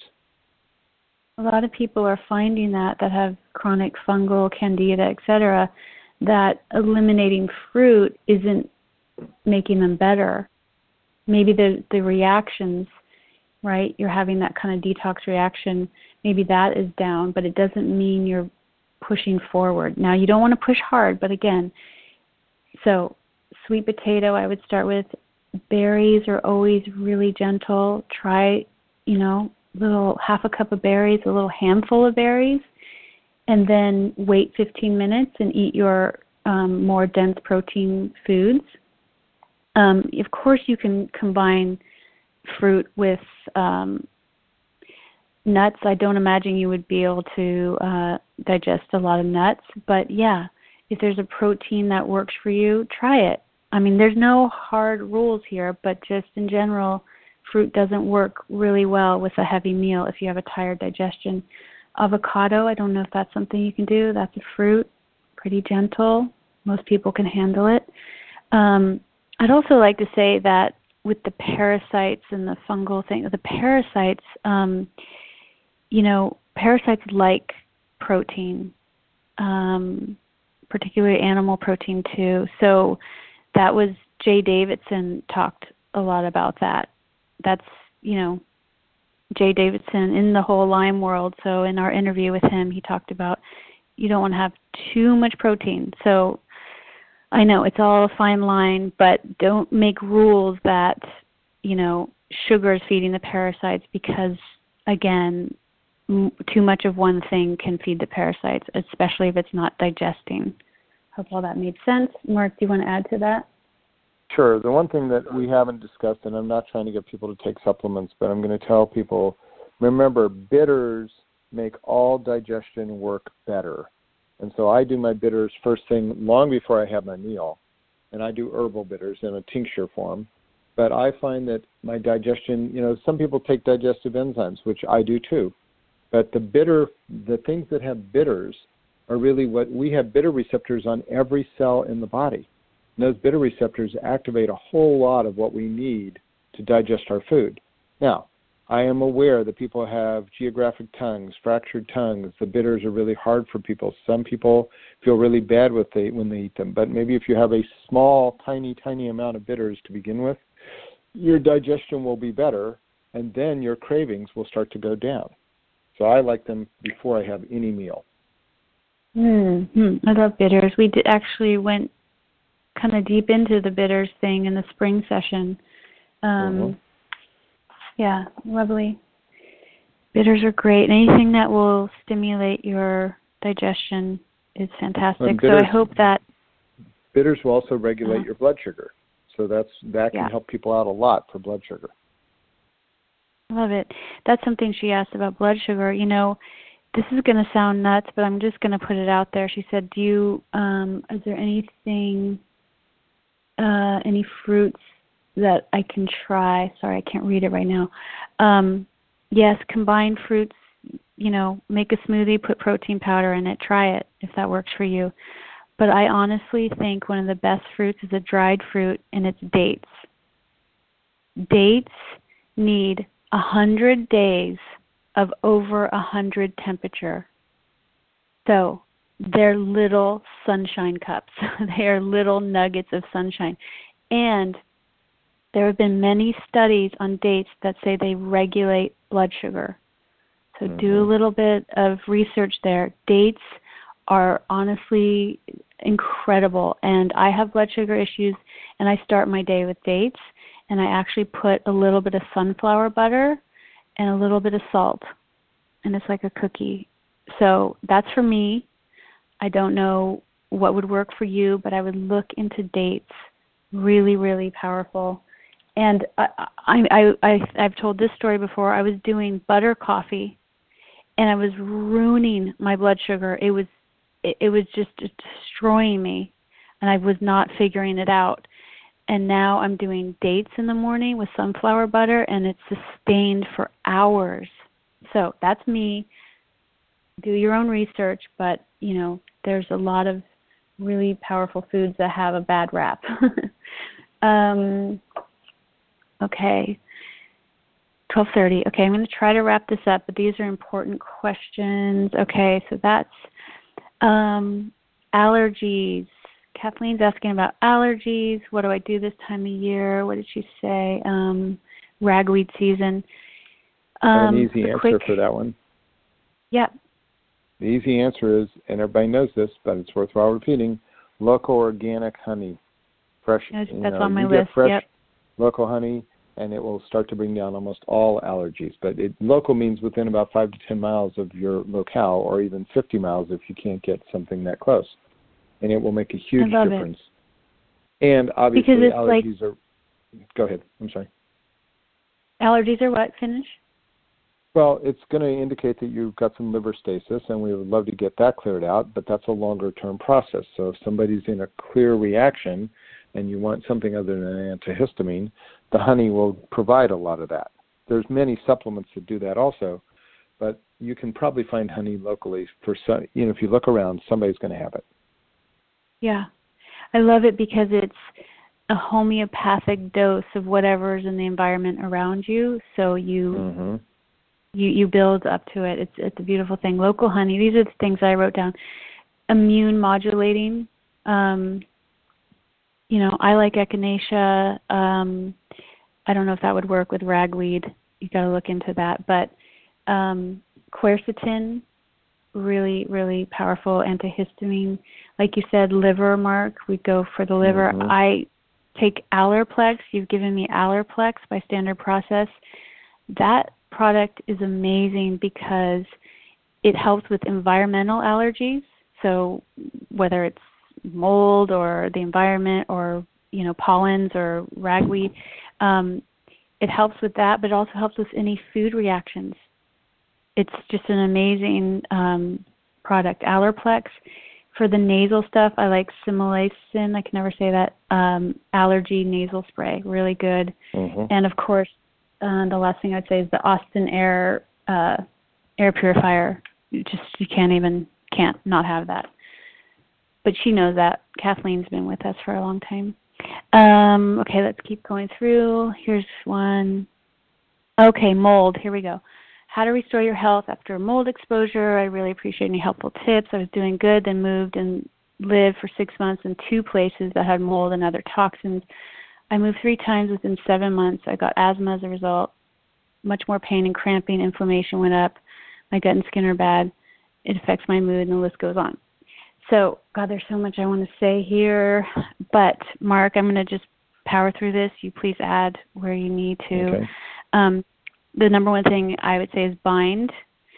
a lot of people are finding that, that have chronic fungal, candida, et cetera, that eliminating fruit isn't making them better. Maybe the the reactions, right? You're having that kind of detox reaction. Maybe that is down, but it doesn't mean you're pushing forward. Now, you don't want to push hard, but again, so sweet potato I would start with. Berries are always really gentle. Try, you know, little half a cup of berries, a little handful of berries, and then wait fifteen minutes and eat your um, more dense protein foods. Um, of course, you can combine fruit with um, nuts. I don't imagine you would be able to uh, digest a lot of nuts, but yeah, if there's a protein that works for you, try it. I mean, there's no hard rules here, but just in general, fruit doesn't work really well with a heavy meal if you have a tired digestion. Avocado, I don't know if that's something you can do. That's a fruit, pretty gentle. Most people can handle it. Um, I'd also like to say that with the parasites and the fungal thing, the parasites, um, you know, parasites like protein, um, particularly animal protein too. So that was Jay Davidson talked a lot about that. That's, you know, Jay Davidson in the whole Lyme world. So in our interview with him, he talked about you don't want to have too much protein. So I know it's all a fine line, but don't make rules that, you know, sugar is feeding the parasites because, again, m- too much of one thing can feed the parasites, especially if it's not digesting. Hope all that made sense. Mark, do you want to add to that? Sure. The one thing that we haven't discussed, and I'm not trying to get people to take supplements, but I'm going to tell people, remember, bitters make all digestion work better. And so I do my bitters first thing long before I have my meal, and I do herbal bitters in a tincture form. But I find that my digestion, you know, some people take digestive enzymes, which I do too. But the bitter, the things that have bitters are really what we have bitter receptors on every cell in the body. And those bitter receptors activate a whole lot of what we need to digest our food. Now, I am aware that people have geographic tongues, fractured tongues. The bitters are really hard for people. Some people feel really bad with they, when they eat them. But maybe if you have a small, tiny, tiny amount of bitters to begin with, your digestion will be better, and then your cravings will start to go down. So I like them before I have any meal. Mm-hmm. I love bitters. We did actually went kind of deep into the bitters thing in the spring session. Um, mm-hmm. Yeah, lovely. Bitters are great. Anything that will stimulate your digestion is fantastic. Bitters, so I hope that bitters will also regulate uh, your blood sugar. So that's that can yeah. help people out a lot for blood sugar. love it. That's something she asked about blood sugar. You know, this is going to sound nuts, but I'm just going to put it out there. She said, do you, um, is there anything, uh, any fruits that I can try? Sorry, I can't read it right now. Um, yes, combine fruits, you know, make a smoothie, put protein powder in it, try it if that works for you. But I honestly think one of the best fruits is a dried fruit, and it's dates. Dates need a hundred days of over a hundred temperature. So they're little sunshine cups. They are little nuggets of sunshine. And there have been many studies on dates that say they regulate blood sugar. So mm-hmm. do a little bit of research there. Dates are honestly incredible. And I have blood sugar issues, and I start my day with dates. And I actually put a little bit of sunflower butter and a little bit of salt. And it's like a cookie. So that's for me. I don't know what would work for you, but I would look into dates. Really, really powerful. And I, I, I, I, I've told this story before. I was doing butter coffee, and I was ruining my blood sugar. It was, it, it was just destroying me, and I was not figuring it out. And now I'm doing dates in the morning with sunflower butter, and it's sustained for hours. So that's me. Do your own research, but, you know, there's a lot of really powerful foods that have a bad rap. um, okay, twelve thirty. Okay, I'm going to try to wrap this up, but these are important questions. Okay, so that's um, allergies. Kathleen's asking about allergies. What do I do this time of year? What did she say? Um, ragweed season. Um, An easy answer quick, for that one. Yeah. The easy answer is, and everybody knows this, but it's worthwhile repeating, local organic honey. Fresh. That's you know, on my you list. Get fresh yep. local honey, and it will start to bring down almost all allergies. But it, local means within about five to ten miles of your locale, or even fifty miles if you can't get something that close. And it will make a huge I love difference. It. And obviously because it's allergies like, are... Go ahead. I'm sorry. Allergies are what? Finish? Well, it's going to indicate that you've got some liver stasis, and we would love to get that cleared out, but that's a longer-term process. So if somebody's in a clear reaction and you want something other than antihistamine, the honey will provide a lot of that. There's many supplements that do that also, but you can probably find honey locally. For some, you know, if you look around, somebody's going to have it. Yeah. I love it because it's a homeopathic dose of whatever's in the environment around you. So you mm-hmm. you, you build up to it. It's it's a beautiful thing. Local honey, these are the things I wrote down. Immune modulating. Um, you know, I like echinacea. Um, I don't know if that would work with ragweed. You got to look into that. But um, quercetin, really, really powerful antihistamine. Like you said, liver, Mark, we go for the liver. Mm-hmm. I take Allerplex. You've given me Allerplex by Standard Process. That product is amazing because it helps with environmental allergies. So whether it's mold or the environment or, you know, pollens or ragweed, um, it helps with that, but it also helps with any food reactions. It's just an amazing um, product. Allerplex. For the nasal stuff, I like Similacin. I can never say that. Um, allergy nasal spray, really good. Mm-hmm. And of course, uh, the last thing I'd say is the Austin Air uh, air purifier. You just you can't even can't not have that. But she knows that. Kathleen's been with us for a long time. Um, okay, let's keep going through. Here's one. Okay, mold. Here we go. How to restore your health after mold exposure. I really appreciate any helpful tips. I was doing good, then moved and lived for six months in two places that had mold and other toxins. I moved three times within seven months. I got asthma as a result. Much more pain and cramping. Inflammation went up. My gut and skin are bad. It affects my mood, and the list goes on. So, God, there's so much I want to say here. But, Mark, I'm going to just power through this. You please add where you need to. Okay. Um, The number one thing I would say is bind,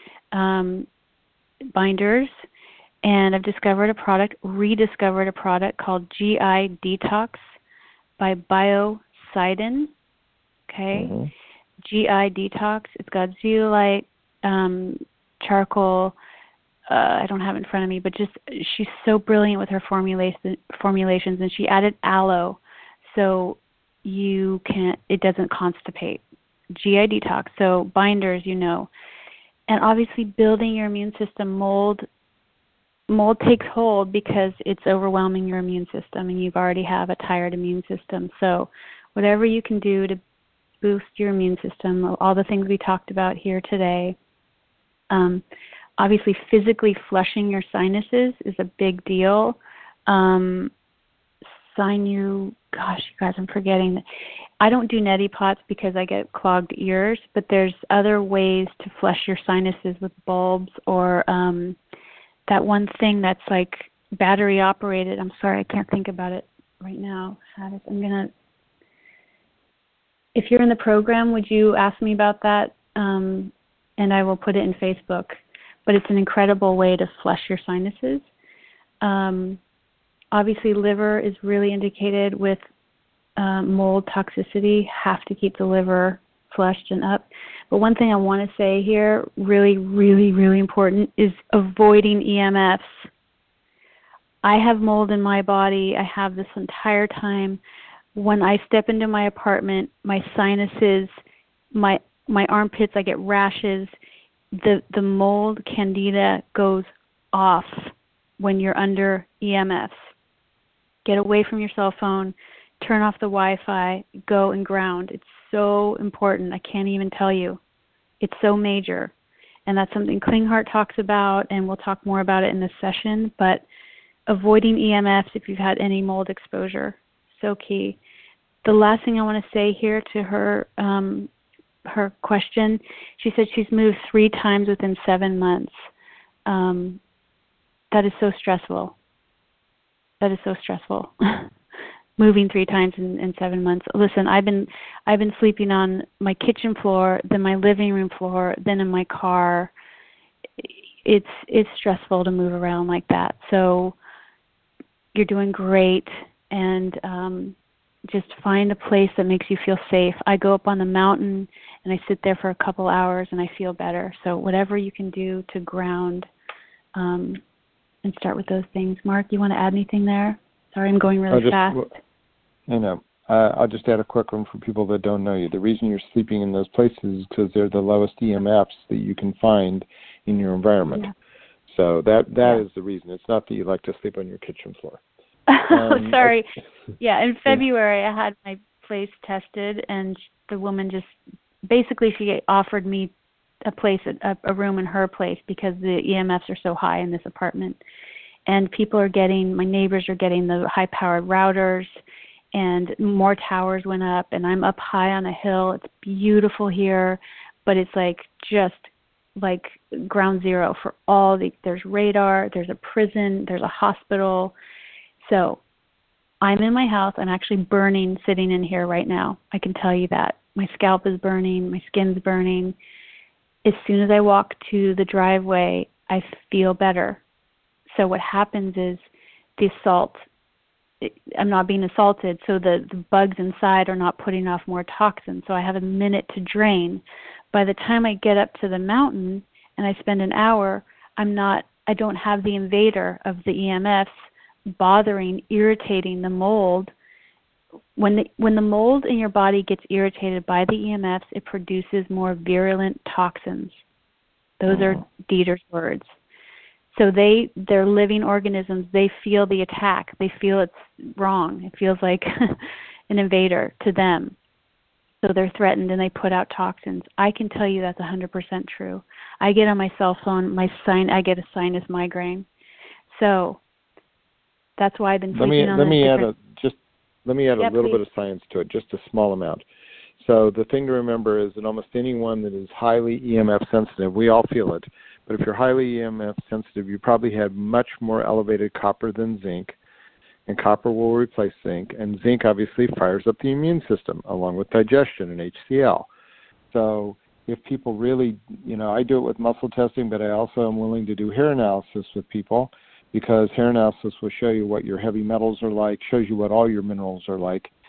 um, binders, and I've discovered a product, rediscovered a product called G I Detox by Biocidin. Okay, mm-hmm. G I Detox. It's got zeolite, um, charcoal. Uh, I don't have it in front of me, but just she's so brilliant with her formulation, formulations, and she added aloe, so you can it doesn't constipate. G I Detox. So binders, you know, and obviously building your immune system. Mold mold takes hold because it's overwhelming your immune system, and you've already have a tired immune system. So whatever you can do to boost your immune system, all the things we talked about here today. Um, Obviously, physically flushing your sinuses is a big deal. Um, sinu, gosh, you guys, I'm forgetting. I don't do neti pots because I get clogged ears, but there's other ways to flush your sinuses with bulbs or um, that one thing that's like battery operated. I'm sorry, I can't think about it right now. I'm gonna. If you're in the program, would you ask me about that? Um, and I will put it in Facebook. But it's an incredible way to flush your sinuses. Um, obviously, liver is really indicated with uh, mold toxicity. Have to keep the liver flushed and up. But one thing I want to say here, really, really, really important, is avoiding E M Fs. I have mold in my body. I have this entire time. When I step into my apartment, my sinuses, my my armpits, I get rashes. The the mold candida goes off when you're under E M Fs. Get away from your cell phone, turn off the Wi-Fi, go and ground. It's so important. I can't even tell you. It's so major. And that's something Klinghardt talks about, and we'll talk more about it in this session, but avoiding E M Fs if you've had any mold exposure, so key. The last thing I want to say here to her um, her question, she said she's moved three times within seven months. Um, that is so stressful. That is so stressful. Moving three times in, in seven months. Listen, I've been I've been sleeping on my kitchen floor, then my living room floor, then in my car. It's it's stressful to move around like that. So you're doing great, and um, just find a place that makes you feel safe. I go up on the mountain and I sit there for a couple hours and I feel better. So whatever you can do to ground, um, and start with those things. Mark, you want to add anything there? Sorry, I'm going really just, fast. You know, uh, I'll just add a quick one for people that don't know you. The reason you're sleeping in those places is because they're the lowest E M Fs that you can find in your environment. Yeah. So that that yeah. is the reason. It's not that you like to sleep on your kitchen floor. Oh, Um, sorry. Yeah, in February I had my place tested, and the woman just basically she offered me a place, a, a room in her place because the E M Fs are so high in this apartment. And people are getting, my neighbors are getting the high-powered routers, and more towers went up, and I'm up high on a hill. It's beautiful here, but it's like just like ground zero for all the, there's radar, there's a prison, there's a hospital. So I'm in my house. I'm actually burning sitting in here right now. I can tell you that. My scalp is burning. My skin's burning. As soon as I walk to the driveway, I feel better. So what happens is the assault, I'm not being assaulted, so the, the bugs inside are not putting off more toxins. So I have a minute to drain. By the time I get up to the mountain and I spend an hour, I'm not, I don't have the invader of the E M Fs bothering, irritating the mold. When the when the mold in your body gets irritated by the E M Fs, it produces more virulent toxins. Those oh. are Dieter's words. So they they're living organisms. They feel the attack. They feel it's wrong. It feels like an invader to them. So they're threatened and they put out toxins. I can tell you that's one hundred percent true. I get on my cell phone, my sin, I get a sinus migraine. So that's why I've been let sleeping me, on let the me different... add a just let me add yeah, a little please. bit of science to it, just a small amount. So the thing to remember is that almost anyone that is highly E M F sensitive, we all feel it, but if you're highly E M F sensitive, you probably have much more elevated copper than zinc, and copper will replace zinc, and zinc obviously fires up the immune system along with digestion and H C L. So if people really, you know, I do it with muscle testing, but I also am willing to do hair analysis with people, because hair analysis will show you what your heavy metals are like, shows you what all your minerals are like.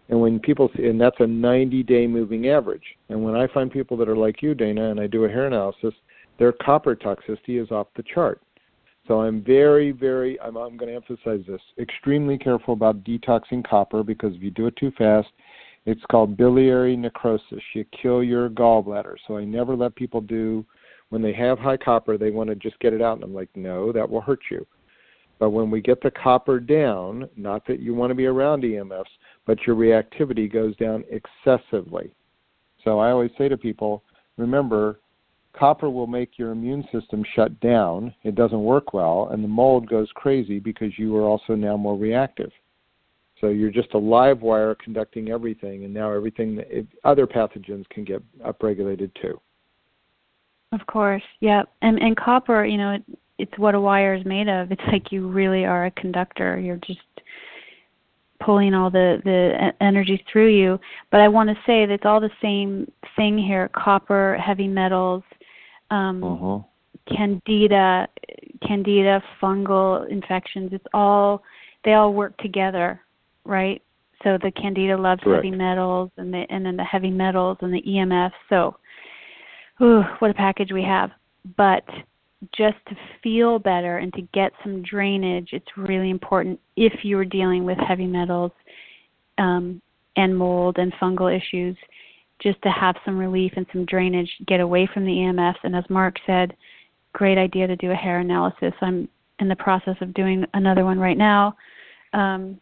And when people see, and that's a ninety-day moving average. And when I find people that are like you, Dana, and I do a hair analysis, their copper toxicity is off the chart. So I'm very, very, I'm, I'm going to emphasize this, extremely careful about detoxing copper, because if you do it too fast, it's called biliary necrosis. You kill your gallbladder. So I never let people do, when they have high copper, they want to just get it out. And I'm like, no, that will hurt you. But when we get the copper down, not that you want to be around E M Fs, but your reactivity goes down excessively. So I always say to people, remember, copper will make your immune system shut down. It doesn't work well, and the mold goes crazy because you are also now more reactive. So you're just a live wire conducting everything, and now everything, that it, other pathogens can get upregulated too. Of course, yeah. And, and copper, you know, it, it's what a wire is made of. It's like you really are a conductor. You're just pulling all the, the energies through you. But I want to say that it's all the same thing here: copper, heavy metals, um, uh-huh. candida, candida, fungal infections. It's all, they all work together, right? So the candida loves Correct. heavy metals, and the and then the heavy metals and the E M F. So, ooh, what a package we have. But just to feel better and to get some drainage, it's really important if you are dealing with heavy metals um, and mold and fungal issues, just to have some relief and some drainage, get away from the E M Fs. And as Mark said, great idea to do a hair analysis. I'm in the process of doing another one right now. Um,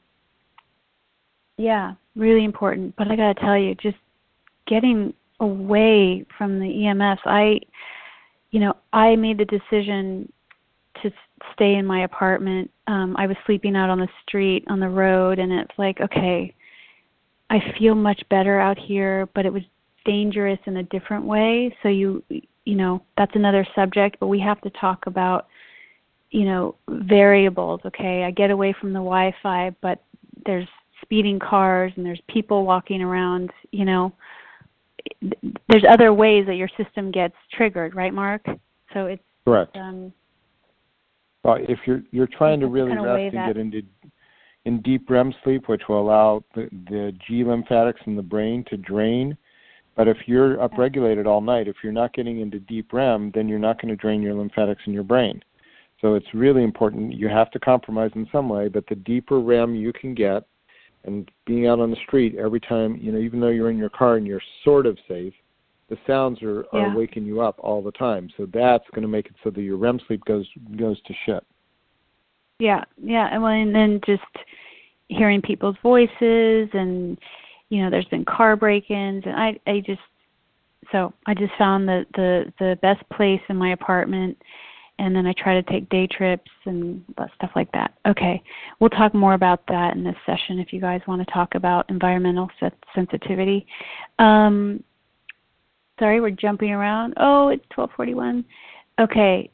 yeah, really important. But I got to tell you, just getting away from the E M Fs, I... You know, I made the decision to stay in my apartment. Um, I was sleeping out on the street, on the road, and it's like, okay, I feel much better out here, but it was dangerous in a different way. So you, you know, that's another subject, but we have to talk about, you know, variables, okay? I get away from the Wi-Fi, but there's speeding cars and there's people walking around, you know. There's other ways that your system gets triggered, right, Mark? So it's correct. Um, well, if you're you're trying to really rest and that. get into in deep R E M sleep, which will allow the, the G lymphatics in the brain to drain, but if you're upregulated all night, if you're not getting into deep R E M, then you're not going to drain your lymphatics in your brain. So it's really important. You have to compromise in some way, but the deeper R E M you can get, and being out on the street every time, you know, even though you're in your car and you're sort of safe, the sounds are, are yeah. waking you up all the time. So that's going to make it so that your R E M sleep goes goes to shit. Yeah, yeah. And, well, and then just hearing people's voices, and, you know, there's been car break-ins. And I, I just, so I just found the, the, the best place in my apartment. And then I try to take day trips and stuff like that. Okay, we'll talk more about that in this session if you guys want to talk about environmental sensitivity. Um, sorry, we're jumping around. Oh, it's twelve forty-one. Okay.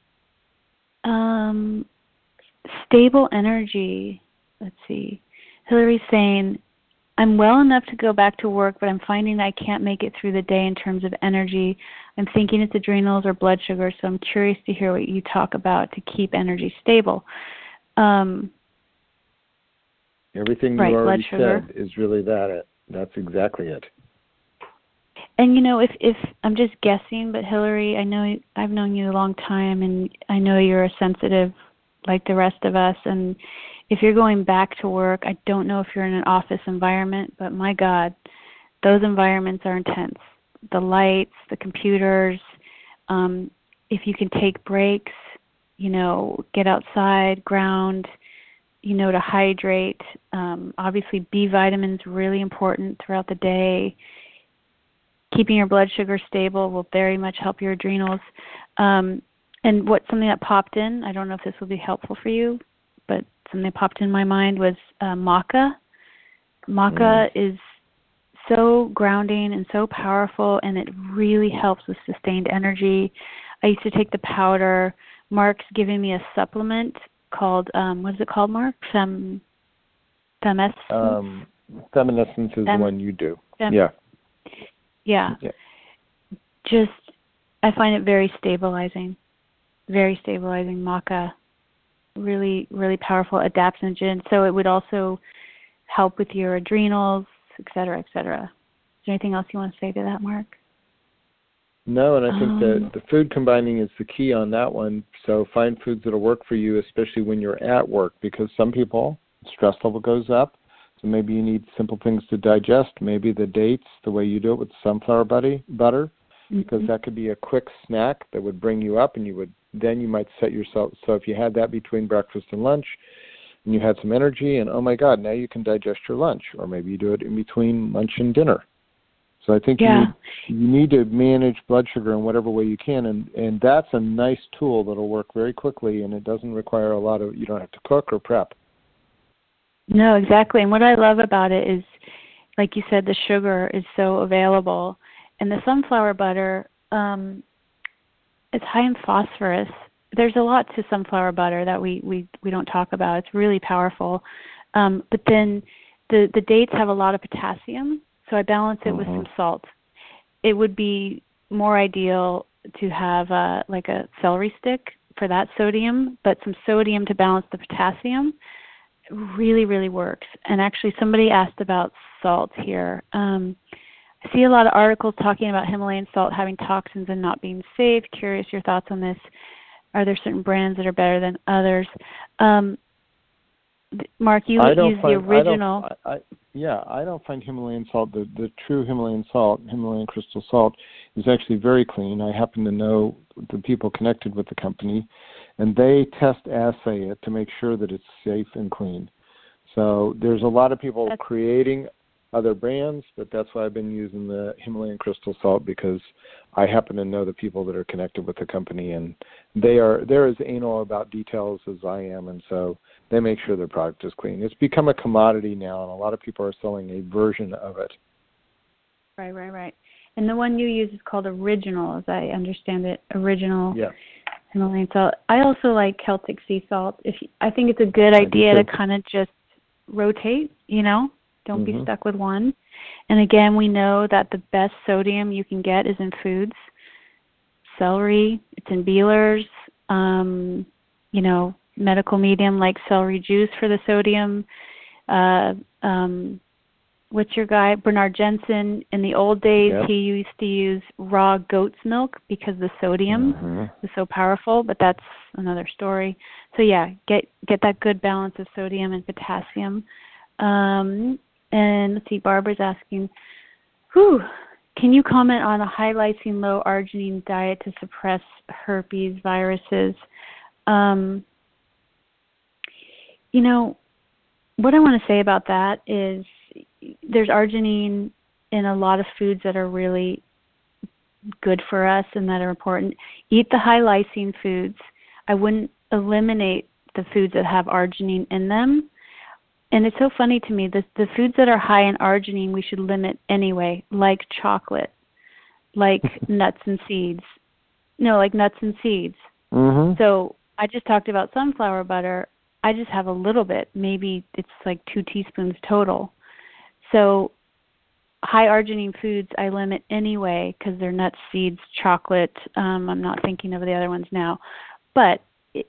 Um, stable energy. Let's see. Hillary's saying, I'm well enough to go back to work, but I'm finding that I can't make it through the day in terms of energy. I'm thinking it's adrenals or blood sugar, so I'm curious to hear what you talk about to keep energy stable. Um, Everything right, you already sugar. said is really that it. That's exactly it. And, you know, if, if I'm just guessing, but Hillary, I know I've known you a long time, and I know you're a sensitive like the rest of us, and if you're going back to work, I don't know if you're in an office environment, but my God, those environments are intense. The lights, the computers, um, if you can take breaks, you know, get outside, ground, you know, to hydrate. Um, obviously, B vitamins really important throughout the day. Keeping your blood sugar stable will very much help your adrenals. Um, and what something that popped in, I don't know if this will be helpful for you, but something that popped in my mind was uh, maca. Maca mm. is so grounding and so powerful, and it really helps with sustained energy. I used to take the powder. Mark's giving me a supplement called, um, what is it called, Mark? Fem, Femescence? Um, Feminescence is Fem- the one you do. Fem- yeah. yeah. Yeah. Just, I find it very stabilizing. Very stabilizing, maca. Really, really powerful adaptogen. So it would also help with your adrenals, et cetera, et cetera. Is there anything else you want to say to that, Mark? No, and I think um, that the food combining is the key on that one. So find foods that'll work for you, especially when you're at work, because some people, stress level goes up. So maybe you need simple things to digest. Maybe the dates, the way you do it with sunflower buddy, butter, mm-hmm. because that could be a quick snack that would bring you up, and you would then you might set yourself. So if you had that between breakfast and lunch, and you had some energy, and oh my God, now you can digest your lunch, or maybe you do it in between lunch and dinner. So I think yeah. you, need, you need to manage blood sugar in whatever way you can, and, and that's a nice tool that'll work very quickly, and it doesn't require a lot of, you don't have to cook or prep. No, exactly. And what I love about it is, like you said, the sugar is so available, and the sunflower butter, um, it's high in phosphorus. There's a lot to sunflower butter that we, we, we don't talk about. It's really powerful. Um, but then the, the dates have a lot of potassium, so I balance it mm-hmm. with some salt. It would be more ideal to have uh, like a celery stick for that sodium, but some sodium to balance the potassium really, really works. And actually somebody asked about salt here. Um, I see a lot of articles talking about Himalayan salt having toxins and not being safe. Curious your thoughts on this. Are there certain brands that are better than others? Um, Mark, you use the original. I I, I, yeah, I don't find Himalayan salt, the, the true Himalayan salt, Himalayan crystal salt, is actually very clean. I happen to know the people connected with the company, and they test assay it to make sure that it's safe and clean. So there's a lot of people that's creating other brands, but that's why I've been using the Himalayan crystal salt, because I happen to know the people that are connected with the company, and they are they're as anal about details as I am, and so they make sure their product is clean. It's become a commodity now, and a lot of people are selling a version of it. Right, right, right. And the one you use is called Original, as I understand it. Original yeah. Himalayan salt. I also like Celtic sea salt. If you, I think it's a good idea to kind of just rotate, you know. Don't mm-hmm. be stuck with one. And again, we know that the best sodium you can get is in foods. Celery, it's in Beelers, um, you know, medical medium like celery juice for the sodium. Uh, um, what's your guy? Bernard Jensen, in the old days, yep. he used to use raw goat's milk because the sodium mm-hmm. was so powerful, but that's another story. So yeah, get get that good balance of sodium and potassium. Um, and let's see, Barbara's asking, whew, can you comment on a high lysine, low arginine diet to suppress herpes viruses? Um, you know, what I want to say about that is there's arginine in a lot of foods that are really good for us and that are important. Eat the high lysine foods. I wouldn't eliminate the foods that have arginine in them. And it's so funny to me, the, the foods that are high in arginine we should limit anyway, like chocolate, like nuts and seeds. No, like nuts and seeds. Mm-hmm. So I just talked about sunflower butter. I just have a little bit. Maybe it's like two teaspoons total. So high arginine foods I limit anyway because they're nuts, seeds, chocolate. Um, I'm not thinking of the other ones now. But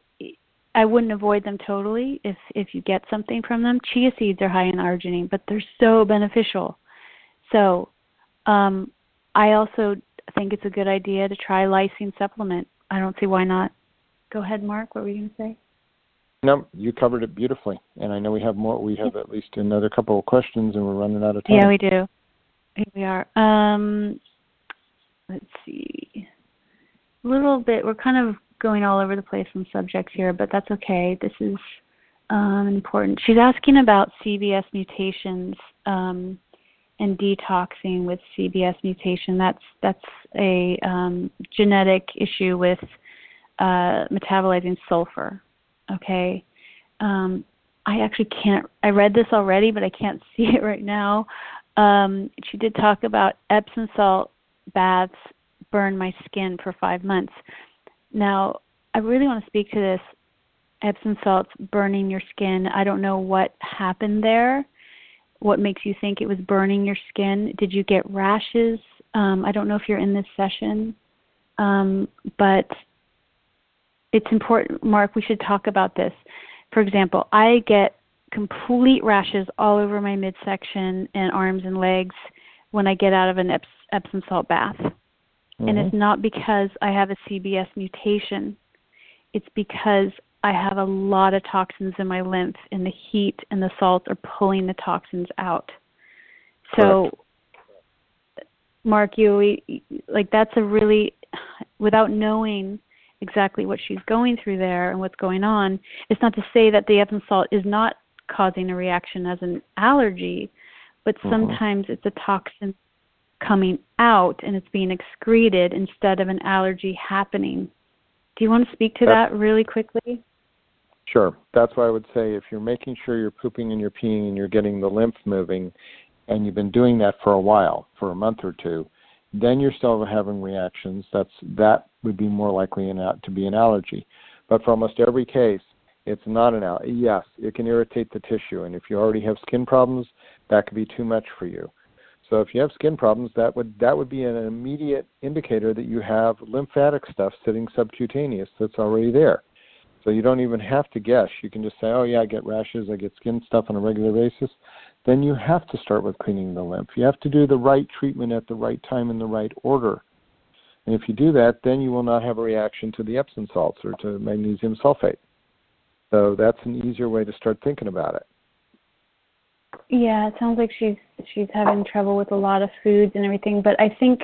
I wouldn't avoid them totally if, if you get something from them. Chia seeds are high in arginine, but they're so beneficial. So um, I also think it's a good idea to try lysine supplement. I don't see why not. Go ahead, Mark. What were you going to say? No, you covered it beautifully. And I know we have more. We have at least another couple of questions, and we're running out of time. Yeah, we do. Here we are. Um, let's see. A little bit. We're kind of going all over the place on subjects here, but that's okay. This is um, important. She's asking about C B S mutations um, and detoxing with C B S mutation. That's that's a um, genetic issue with uh, metabolizing sulfur. Okay. Um, I actually can't. I read this already, but I can't see it right now. Um, she did talk about Epsom salt baths burn my skin for five months. Now, I really want to speak to this. Epsom salts burning your skin. I don't know what happened there. What makes you think it was burning your skin? Did you get rashes? Um, I don't know if you're in this session, um, but it's important, Mark, we should talk about this. For example, I get complete rashes all over my midsection and arms and legs when I get out of an Epsom salt bath. Mm-hmm. And it's not because I have a C B S mutation. It's because I have a lot of toxins in my lymph, and the heat and the salts are pulling the toxins out. So, correct. Mark, you like that's a really, without knowing exactly what she's going through there and what's going on, it's not to say that the Epsom salt is not causing a reaction as an allergy, but mm-hmm. sometimes it's a toxin coming out and it's being excreted instead of an allergy happening. Do you want to speak to That's, that really quickly? Sure. That's why I would say if you're making sure you're pooping and you're peeing and you're getting the lymph moving, and you've been doing that for a while, for a month or two, then you're still having reactions. That's that would be more likely an, to be an allergy. But for almost every case, it's not an allergy. Yes, it can irritate the tissue, and if you already have skin problems, that could be too much for you. So if you have skin problems, that would that would be an immediate indicator that you have lymphatic stuff sitting subcutaneous that's already there. So you don't even have to guess. You can just say, oh, yeah, I get rashes, I get skin stuff on a regular basis. Then you have to start with cleaning the lymph. You have to do the right treatment at the right time in the right order. And if you do that, then you will not have a reaction to the Epsom salts or to magnesium sulfate. So that's an easier way to start thinking about it. Yeah, it sounds like she's she's having trouble with a lot of foods and everything. But I think,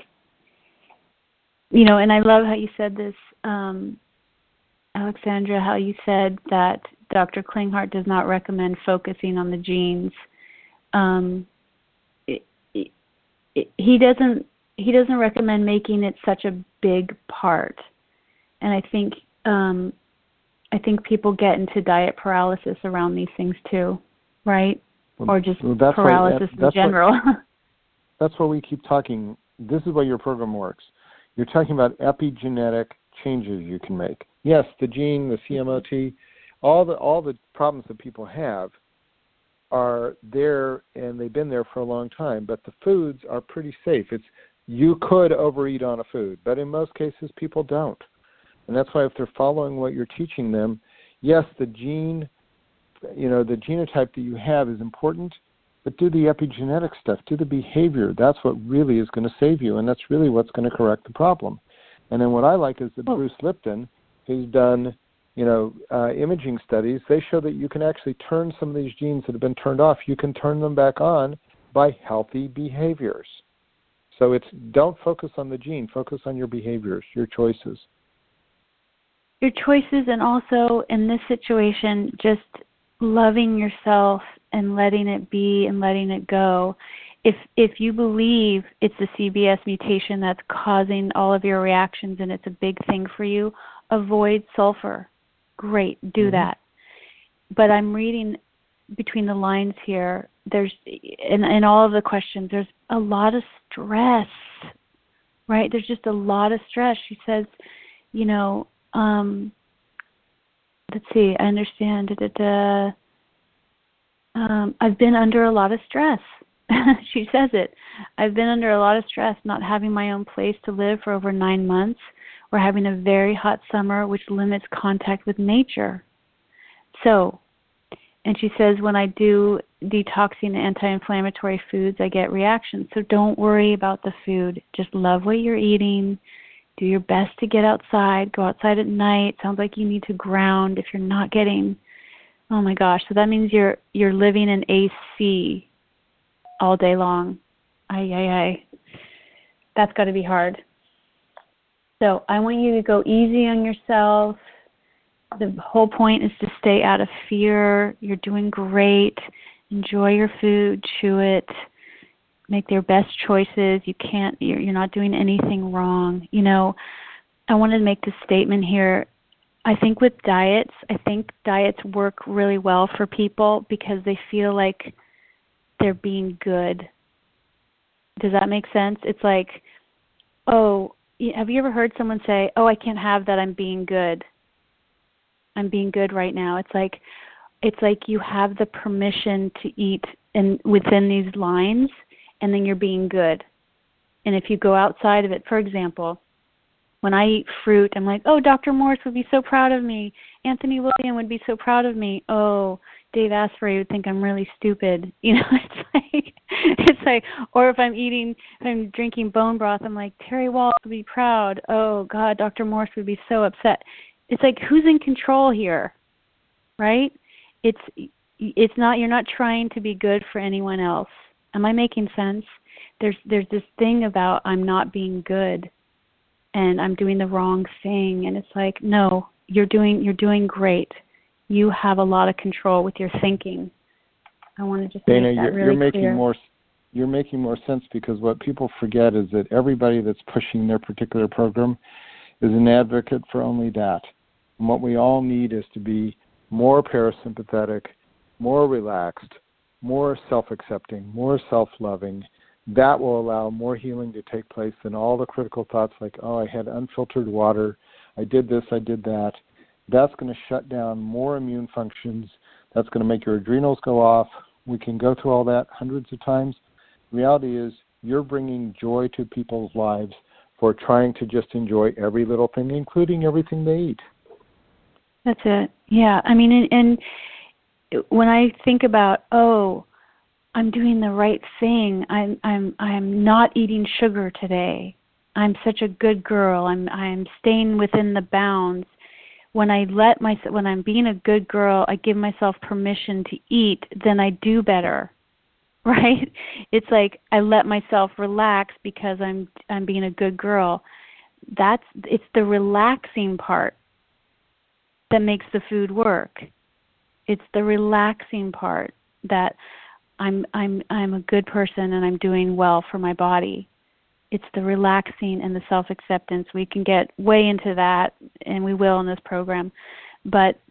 you know, and I love how you said this, um, Alexandra, how you said that Doctor Klinghardt does not recommend focusing on the genes. Um, it, it, it, he doesn't he doesn't recommend making it such a big part. And I think um, I think people get into diet paralysis around these things too, right? Well, or just well, that's paralysis why, that's in general. What, that's why we keep talking. This is why your program works. You're talking about epigenetic changes you can make. Yes, the gene, the C M O T, all the all the problems that people have are there, and they've been there for a long time. But the foods are pretty safe. It's you could overeat on a food, but in most cases people don't. And that's why if they're following what you're teaching them, yes, the gene, you know, the genotype that you have is important, but do the epigenetic stuff, do the behavior. That's what really is going to save you, and that's really what's going to correct the problem. And then what I like is that oh. Bruce Lipton, who's done, you know, uh, imaging studies, they show that you can actually turn some of these genes that have been turned off, you can turn them back on by healthy behaviors. So it's don't focus on the gene, focus on your behaviors, your choices. Your choices, and also in this situation, just loving yourself and letting it be and letting it go. If if you believe it's the C B S mutation that's causing all of your reactions and it's a big thing for you, avoid sulfur. Great, do mm-hmm. that. But I'm reading between the lines here, there's in, in all of the questions, there's a lot of stress, right? There's just a lot of stress. She says, you know, um, let's see, I understand. Da, da, da. Um, I've been under a lot of stress. She says it. I've been under a lot of stress, not having my own place to live for over nine months. We're having a very hot summer, which limits contact with nature. So, and she says, when I do detoxing and anti-inflammatory foods, I get reactions. So don't worry about the food. Just love what you're eating. Do your best to get outside. Go outside at night. Sounds like you need to ground if you're not getting, oh my gosh. So that means you're you're living in A C all day long. Ay, ay, ay. That's got to be hard. So I want you to go easy on yourself. The whole point is to stay out of fear. You're doing great. Enjoy your food. Chew it. Make their best choices. You can't, you're, you're not doing anything wrong. You know, I want to make this statement here. I think with diets, I think diets work really well for people because they feel like they're being good. Does that make sense? It's like, oh, have you ever heard someone say, oh, I can't have that, I'm being good. I'm being good right now. It's like it's like you have the permission to eat in, within these lines, and then you're being good. And if you go outside of it, for example, when I eat fruit, I'm like, oh, Doctor Morse would be so proud of me. Anthony William would be so proud of me. Oh, Dave Asprey would think I'm really stupid. You know, it's like, it's like, or if I'm eating, if I'm drinking bone broth, I'm like, Terry Walsh would be proud. Oh God, Doctor Morse would be so upset. It's like, who's in control here, right? It's, it's not, you're not trying to be good for anyone else. Am I making sense? There's, there's this thing about I'm not being good and I'm doing the wrong thing. And it's like, no, you're doing, you're doing great. You have a lot of control with your thinking. I want to just Dana, make that you're, really you're making clear. more. You're making more sense because what people forget is that everybody that's pushing their particular program is an advocate for only that. And what we all need is to be more parasympathetic, more relaxed, more self-accepting, more self-loving. That will allow more healing to take place than all the critical thoughts like, oh, I had unfiltered water, I did this, I did that. That's going to shut down more immune functions. That's going to make your adrenals go off. We can go through all that hundreds of times. The reality is you're bringing joy to people's lives for trying to just enjoy every little thing, including everything they eat. That's it. Yeah. I mean, and, and when I think about, oh, I'm doing the right thing. I'm I'm I'm not eating sugar today. I'm such a good girl. I'm I'm staying within the bounds. When I let my when I'm being a good girl, I give myself permission to eat, then I do better. Right? It's like I let myself relax because I'm I'm being a good girl. That's it's the relaxing part that makes the food work. It's the relaxing part that I'm I'm I'm a good person and I'm doing well for my body. It's the relaxing and the self-acceptance. We can get way into that, and we will in this program. But,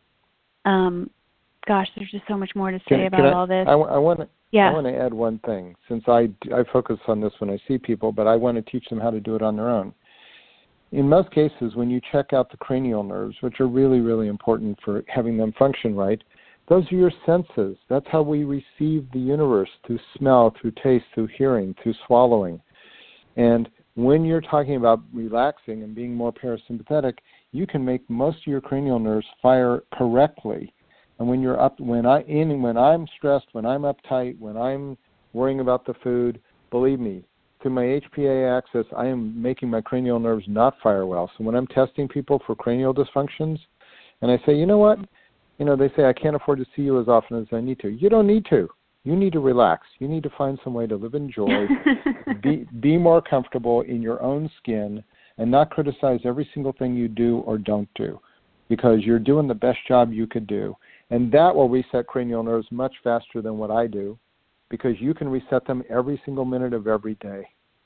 um, gosh, there's just so much more to say can, about can I, all this. I, I want to yeah. I want to add one thing. Since I, I focus on this when I see people, but I want to teach them how to do it on their own. In most cases, when you check out the cranial nerves, which are really, really important for having them function right, those are your senses. That's how we receive the universe, through smell, through taste, through hearing, through swallowing. And when you're talking about relaxing and being more parasympathetic, you can make most of your cranial nerves fire correctly. And when you're up, when I in when I'm stressed, when I'm uptight, when I'm worrying about the food, believe me, through my H P A axis, I am making my cranial nerves not fire well. So when I'm testing people for cranial dysfunctions, and I say, you know what, you know, they say I can't afford to see you as often as I need to. You don't need to. You need to relax. You need to find some way to live in joy, be, be more comfortable in your own skin, and not criticize every single thing you do or don't do, because you're doing the best job you could do. And that will reset cranial nerves much faster than what I do, because you can reset them every single minute of every day.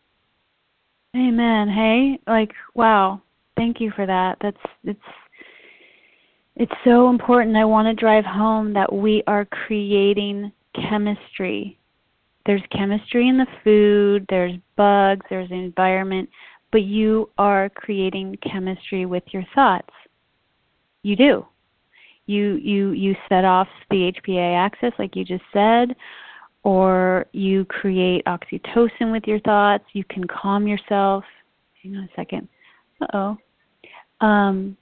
Amen. Hey, like, wow. Thank you for that. That's it's it's so important. I want to drive home that we are creating chemistry. There's chemistry in the food, there's bugs, there's the environment, but you are creating chemistry with your thoughts. You do. You you you set off the H P A axis like you just said, or you create oxytocin with your thoughts. You can calm yourself. Hang on a second. Uh-oh. Um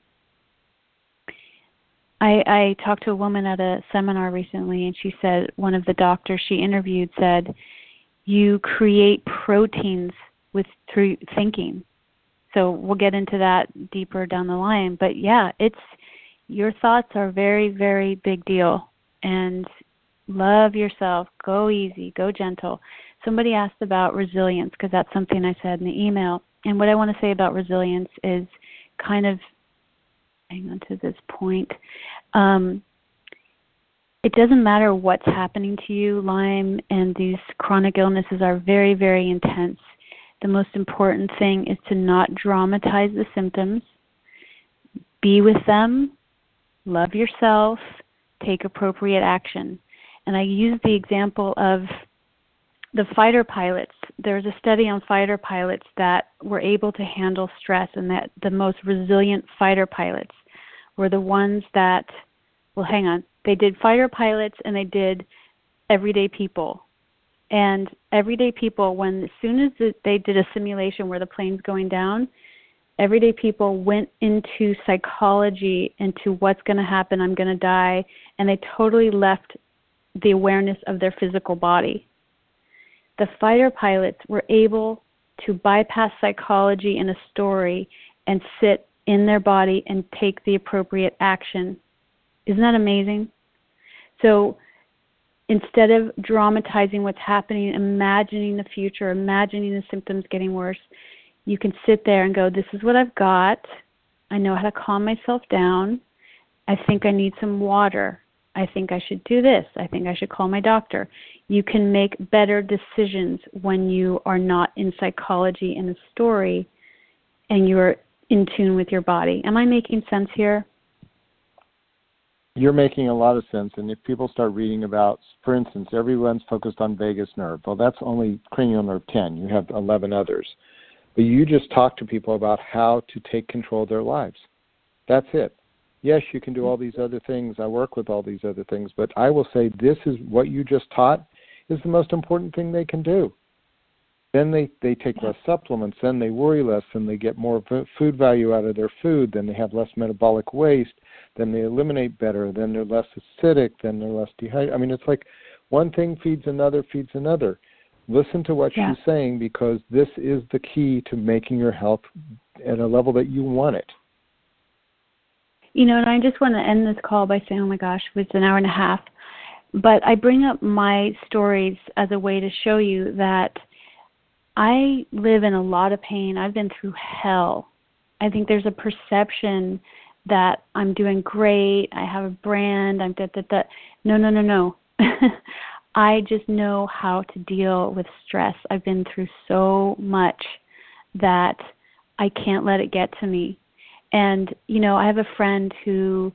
I, I talked to a woman at a seminar recently, and she said one of the doctors she interviewed said, you create proteins with through thinking. So we'll get into that deeper down the line. But, yeah, it's your thoughts are very, very big deal. And love yourself. Go easy. Go gentle. Somebody asked about resilience, because that's something I said in the email. And what I want to say about resilience is kind of hang on to this point. Um, it doesn't matter what's happening to you. Lyme and these chronic illnesses are very, very intense. The most important thing is to not dramatize the symptoms. Be with them. Love yourself. Take appropriate action. And I use the example of the fighter pilots. There's a study on fighter pilots that were able to handle stress, and that the most resilient fighter pilots were the ones that, well, hang on, they did fighter pilots and they did everyday people. And everyday people, when as soon as they did a simulation where the plane's going down, everyday people went into psychology, into what's going to happen, I'm going to die, and they totally left the awareness of their physical body. The fighter pilots were able to bypass psychology in a story and sit in their body and take the appropriate action. Isn't that amazing? So instead of dramatizing what's happening, imagining the future, imagining the symptoms getting worse, you can sit there and go, this is what I've got. I know how to calm myself down. I think I need some water. I think I should do this. I think I should call my doctor. You can make better decisions when you are not in psychology in a story and you're in tune with your body. Am I making sense here? You're making a lot of sense. And if people start reading about, for instance, everyone's focused on vagus nerve. Well, that's only cranial nerve ten. You have eleven others. But you just talk to people about how to take control of their lives. That's it. Yes, you can do all these other things. I work with all these other things. But I will say this is what you just taught is the most important thing they can do. Then they, they take less supplements. Then they worry less. Then they get more food value out of their food. Then they have less metabolic waste. Then they eliminate better. Then they're less acidic. Then they're less dehydrated. I mean, it's like one thing feeds another, feeds another. Listen to what yeah. she's saying, because this is the key to making your health at a level that you want it. You know, and I just want to end this call by saying, oh my gosh, it's an hour and a half. But I bring up my stories as a way to show you that I live in a lot of pain. I've been through hell. I think there's a perception that I'm doing great. I have a brand. I'm da da da. No, no, no, no. I just know how to deal with stress. I've been through so much that I can't let it get to me. And, you know, I have a friend who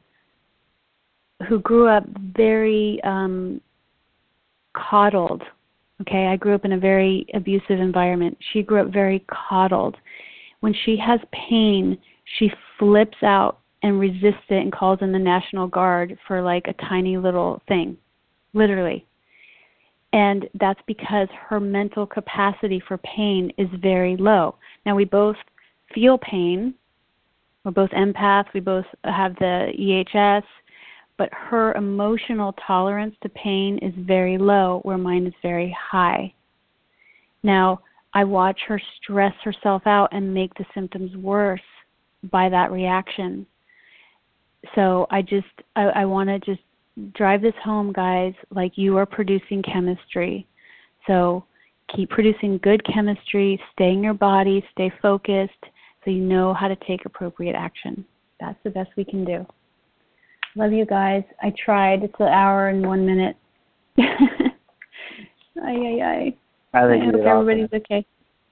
who grew up very um, coddled. Okay, I grew up in a very abusive environment. She grew up very coddled. When she has pain, she flips out and resists it and calls in the National Guard for like a tiny little thing, literally. And that's because her mental capacity for pain is very low. Now, we both feel pain. We're both empaths. We both have the E H S. But her emotional tolerance to pain is very low, where mine is very high. Now, I watch her stress herself out and make the symptoms worse by that reaction. So I just, I, I want to just drive this home, guys, like you are producing chemistry. So keep producing good chemistry, stay in your body, stay focused, so you know how to take appropriate action. That's the best we can do. Love you guys. I tried. It's an hour and one minute. ay, ay, ay. I, think I hope everybody's awesome. Okay.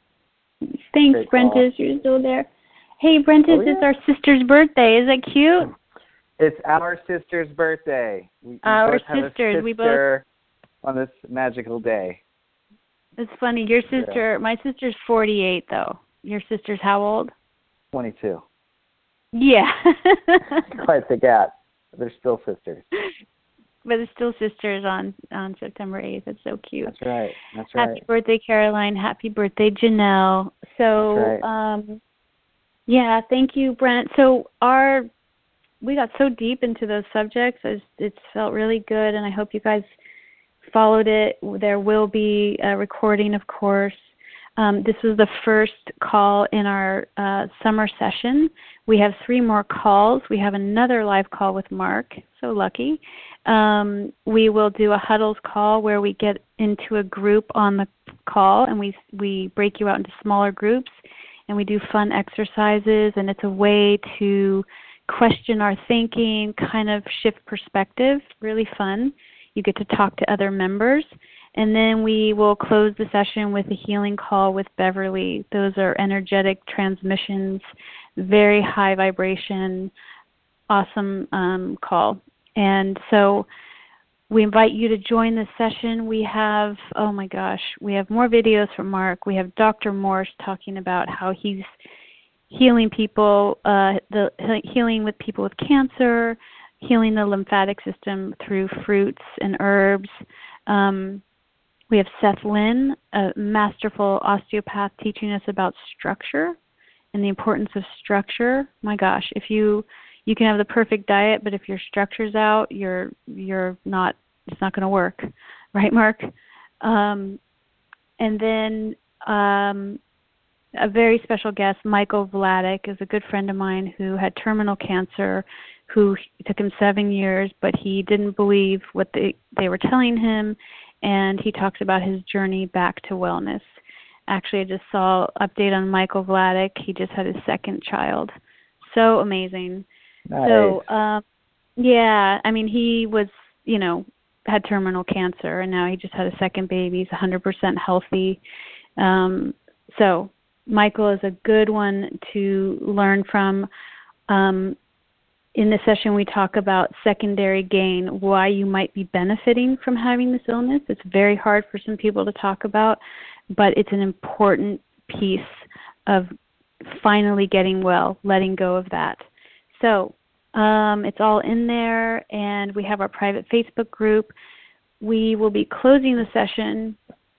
Thanks, Great Brentis. call. You're still there. Hey, Brentis, oh, yeah. it's our sister's birthday. Is that cute? It's our sister's birthday. We, we our both sisters. have a sister we both on this magical day. It's funny. Your sister, yeah. My sister's forty-eight, though. Your sister's how old? twenty-two. Yeah. Quite the gap. They're still sisters. But they're still sisters on, on September eighth. It's so cute. That's right. That's right. Happy birthday, Caroline. Happy birthday, Janelle. So, That's right. um, yeah, thank you, Brent. So our we got so deep into those subjects. It, it felt really good, and I hope you guys followed it. There will be a recording, of course. Um, this was the first call in our uh, summer session. We have three more calls. We have another live call with Mark. So lucky. Um, we will do a huddles call where we get into a group on the call, and we we break you out into smaller groups, and we do fun exercises, and it's a way to question our thinking, kind of shift perspective. Really fun. You get to talk to other members. And then we will close the session with a healing call with Beverly. Those are energetic transmissions, very high vibration, awesome um, call. And so we invite you to join this session. We have, oh my gosh, we have more videos from Mark. We have Doctor Morse talking about how he's healing people, uh, the healing with people with cancer, healing the lymphatic system through fruits and herbs. Um, We have Seth Lynn, a masterful osteopath, teaching us about structure and the importance of structure. My gosh, if you you can have the perfect diet, but if your structure's out, you're you're not it's not going to work, right, Mark? Um, and then um, a very special guest, Michael Vladik, is a good friend of mine who had terminal cancer, who it took him seven years, but he didn't believe what they, they were telling him, and he talks about his journey back to wellness. Actually, I just saw an update on Michael Vladik. He just had his second child. So amazing. Nice. So, um, yeah, I mean, he was, you know, had terminal cancer, and now he just had a second baby. He's one hundred percent healthy. Um, so Michael is a good one to learn from. Um, in this session, we talk about secondary gain, why you might be benefiting from having this illness. It's very hard for some people to talk about, but it's an important piece of finally getting well, letting go of that. So um, it's all in there, and we have our private Facebook group. We will be closing the session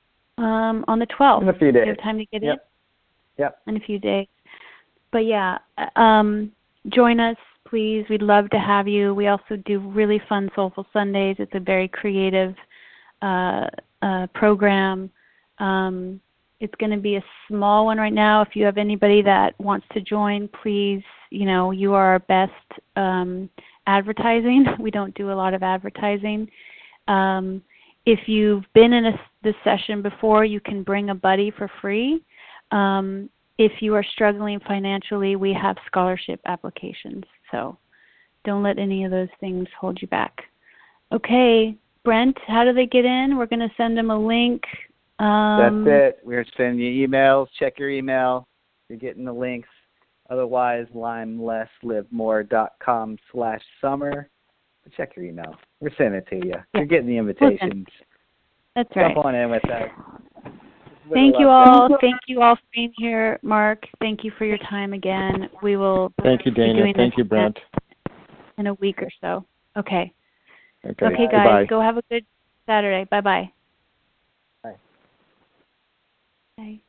um, on the twelfth. In a few days. You have time to get yep. in? Yep. In a few days. But yeah, um, join us, please. We'd love to have you. We also do really fun Soulful Sundays. It's a very creative uh, uh, program. Um, it's going to be a small one right now. If you have anybody that wants to join, please, you know, you are our best um, advertising. We don't do a lot of advertising. Um, if you've been in a, this session before, you can bring a buddy for free. Um, if you are struggling financially, we have scholarship applications. So don't let any of those things hold you back. Okay, Brent, how do they get in? We're going to send them a link. Um, That's it. We're sending you emails. Check your email. You're getting the links. Otherwise, limelesslivemore.com slash summer. Check your email. We're sending it to you. You're getting the invitations. That's right. Jump on in with us. Thank you all. Thank you all for being here, Mark. Thank you for your time again. We will. Thank you, Dana. Thank you, Brent. In a week or so. Okay. Okay, okay guys. Bye-bye. Go have a good Saturday. Bye-bye. Bye. Bye.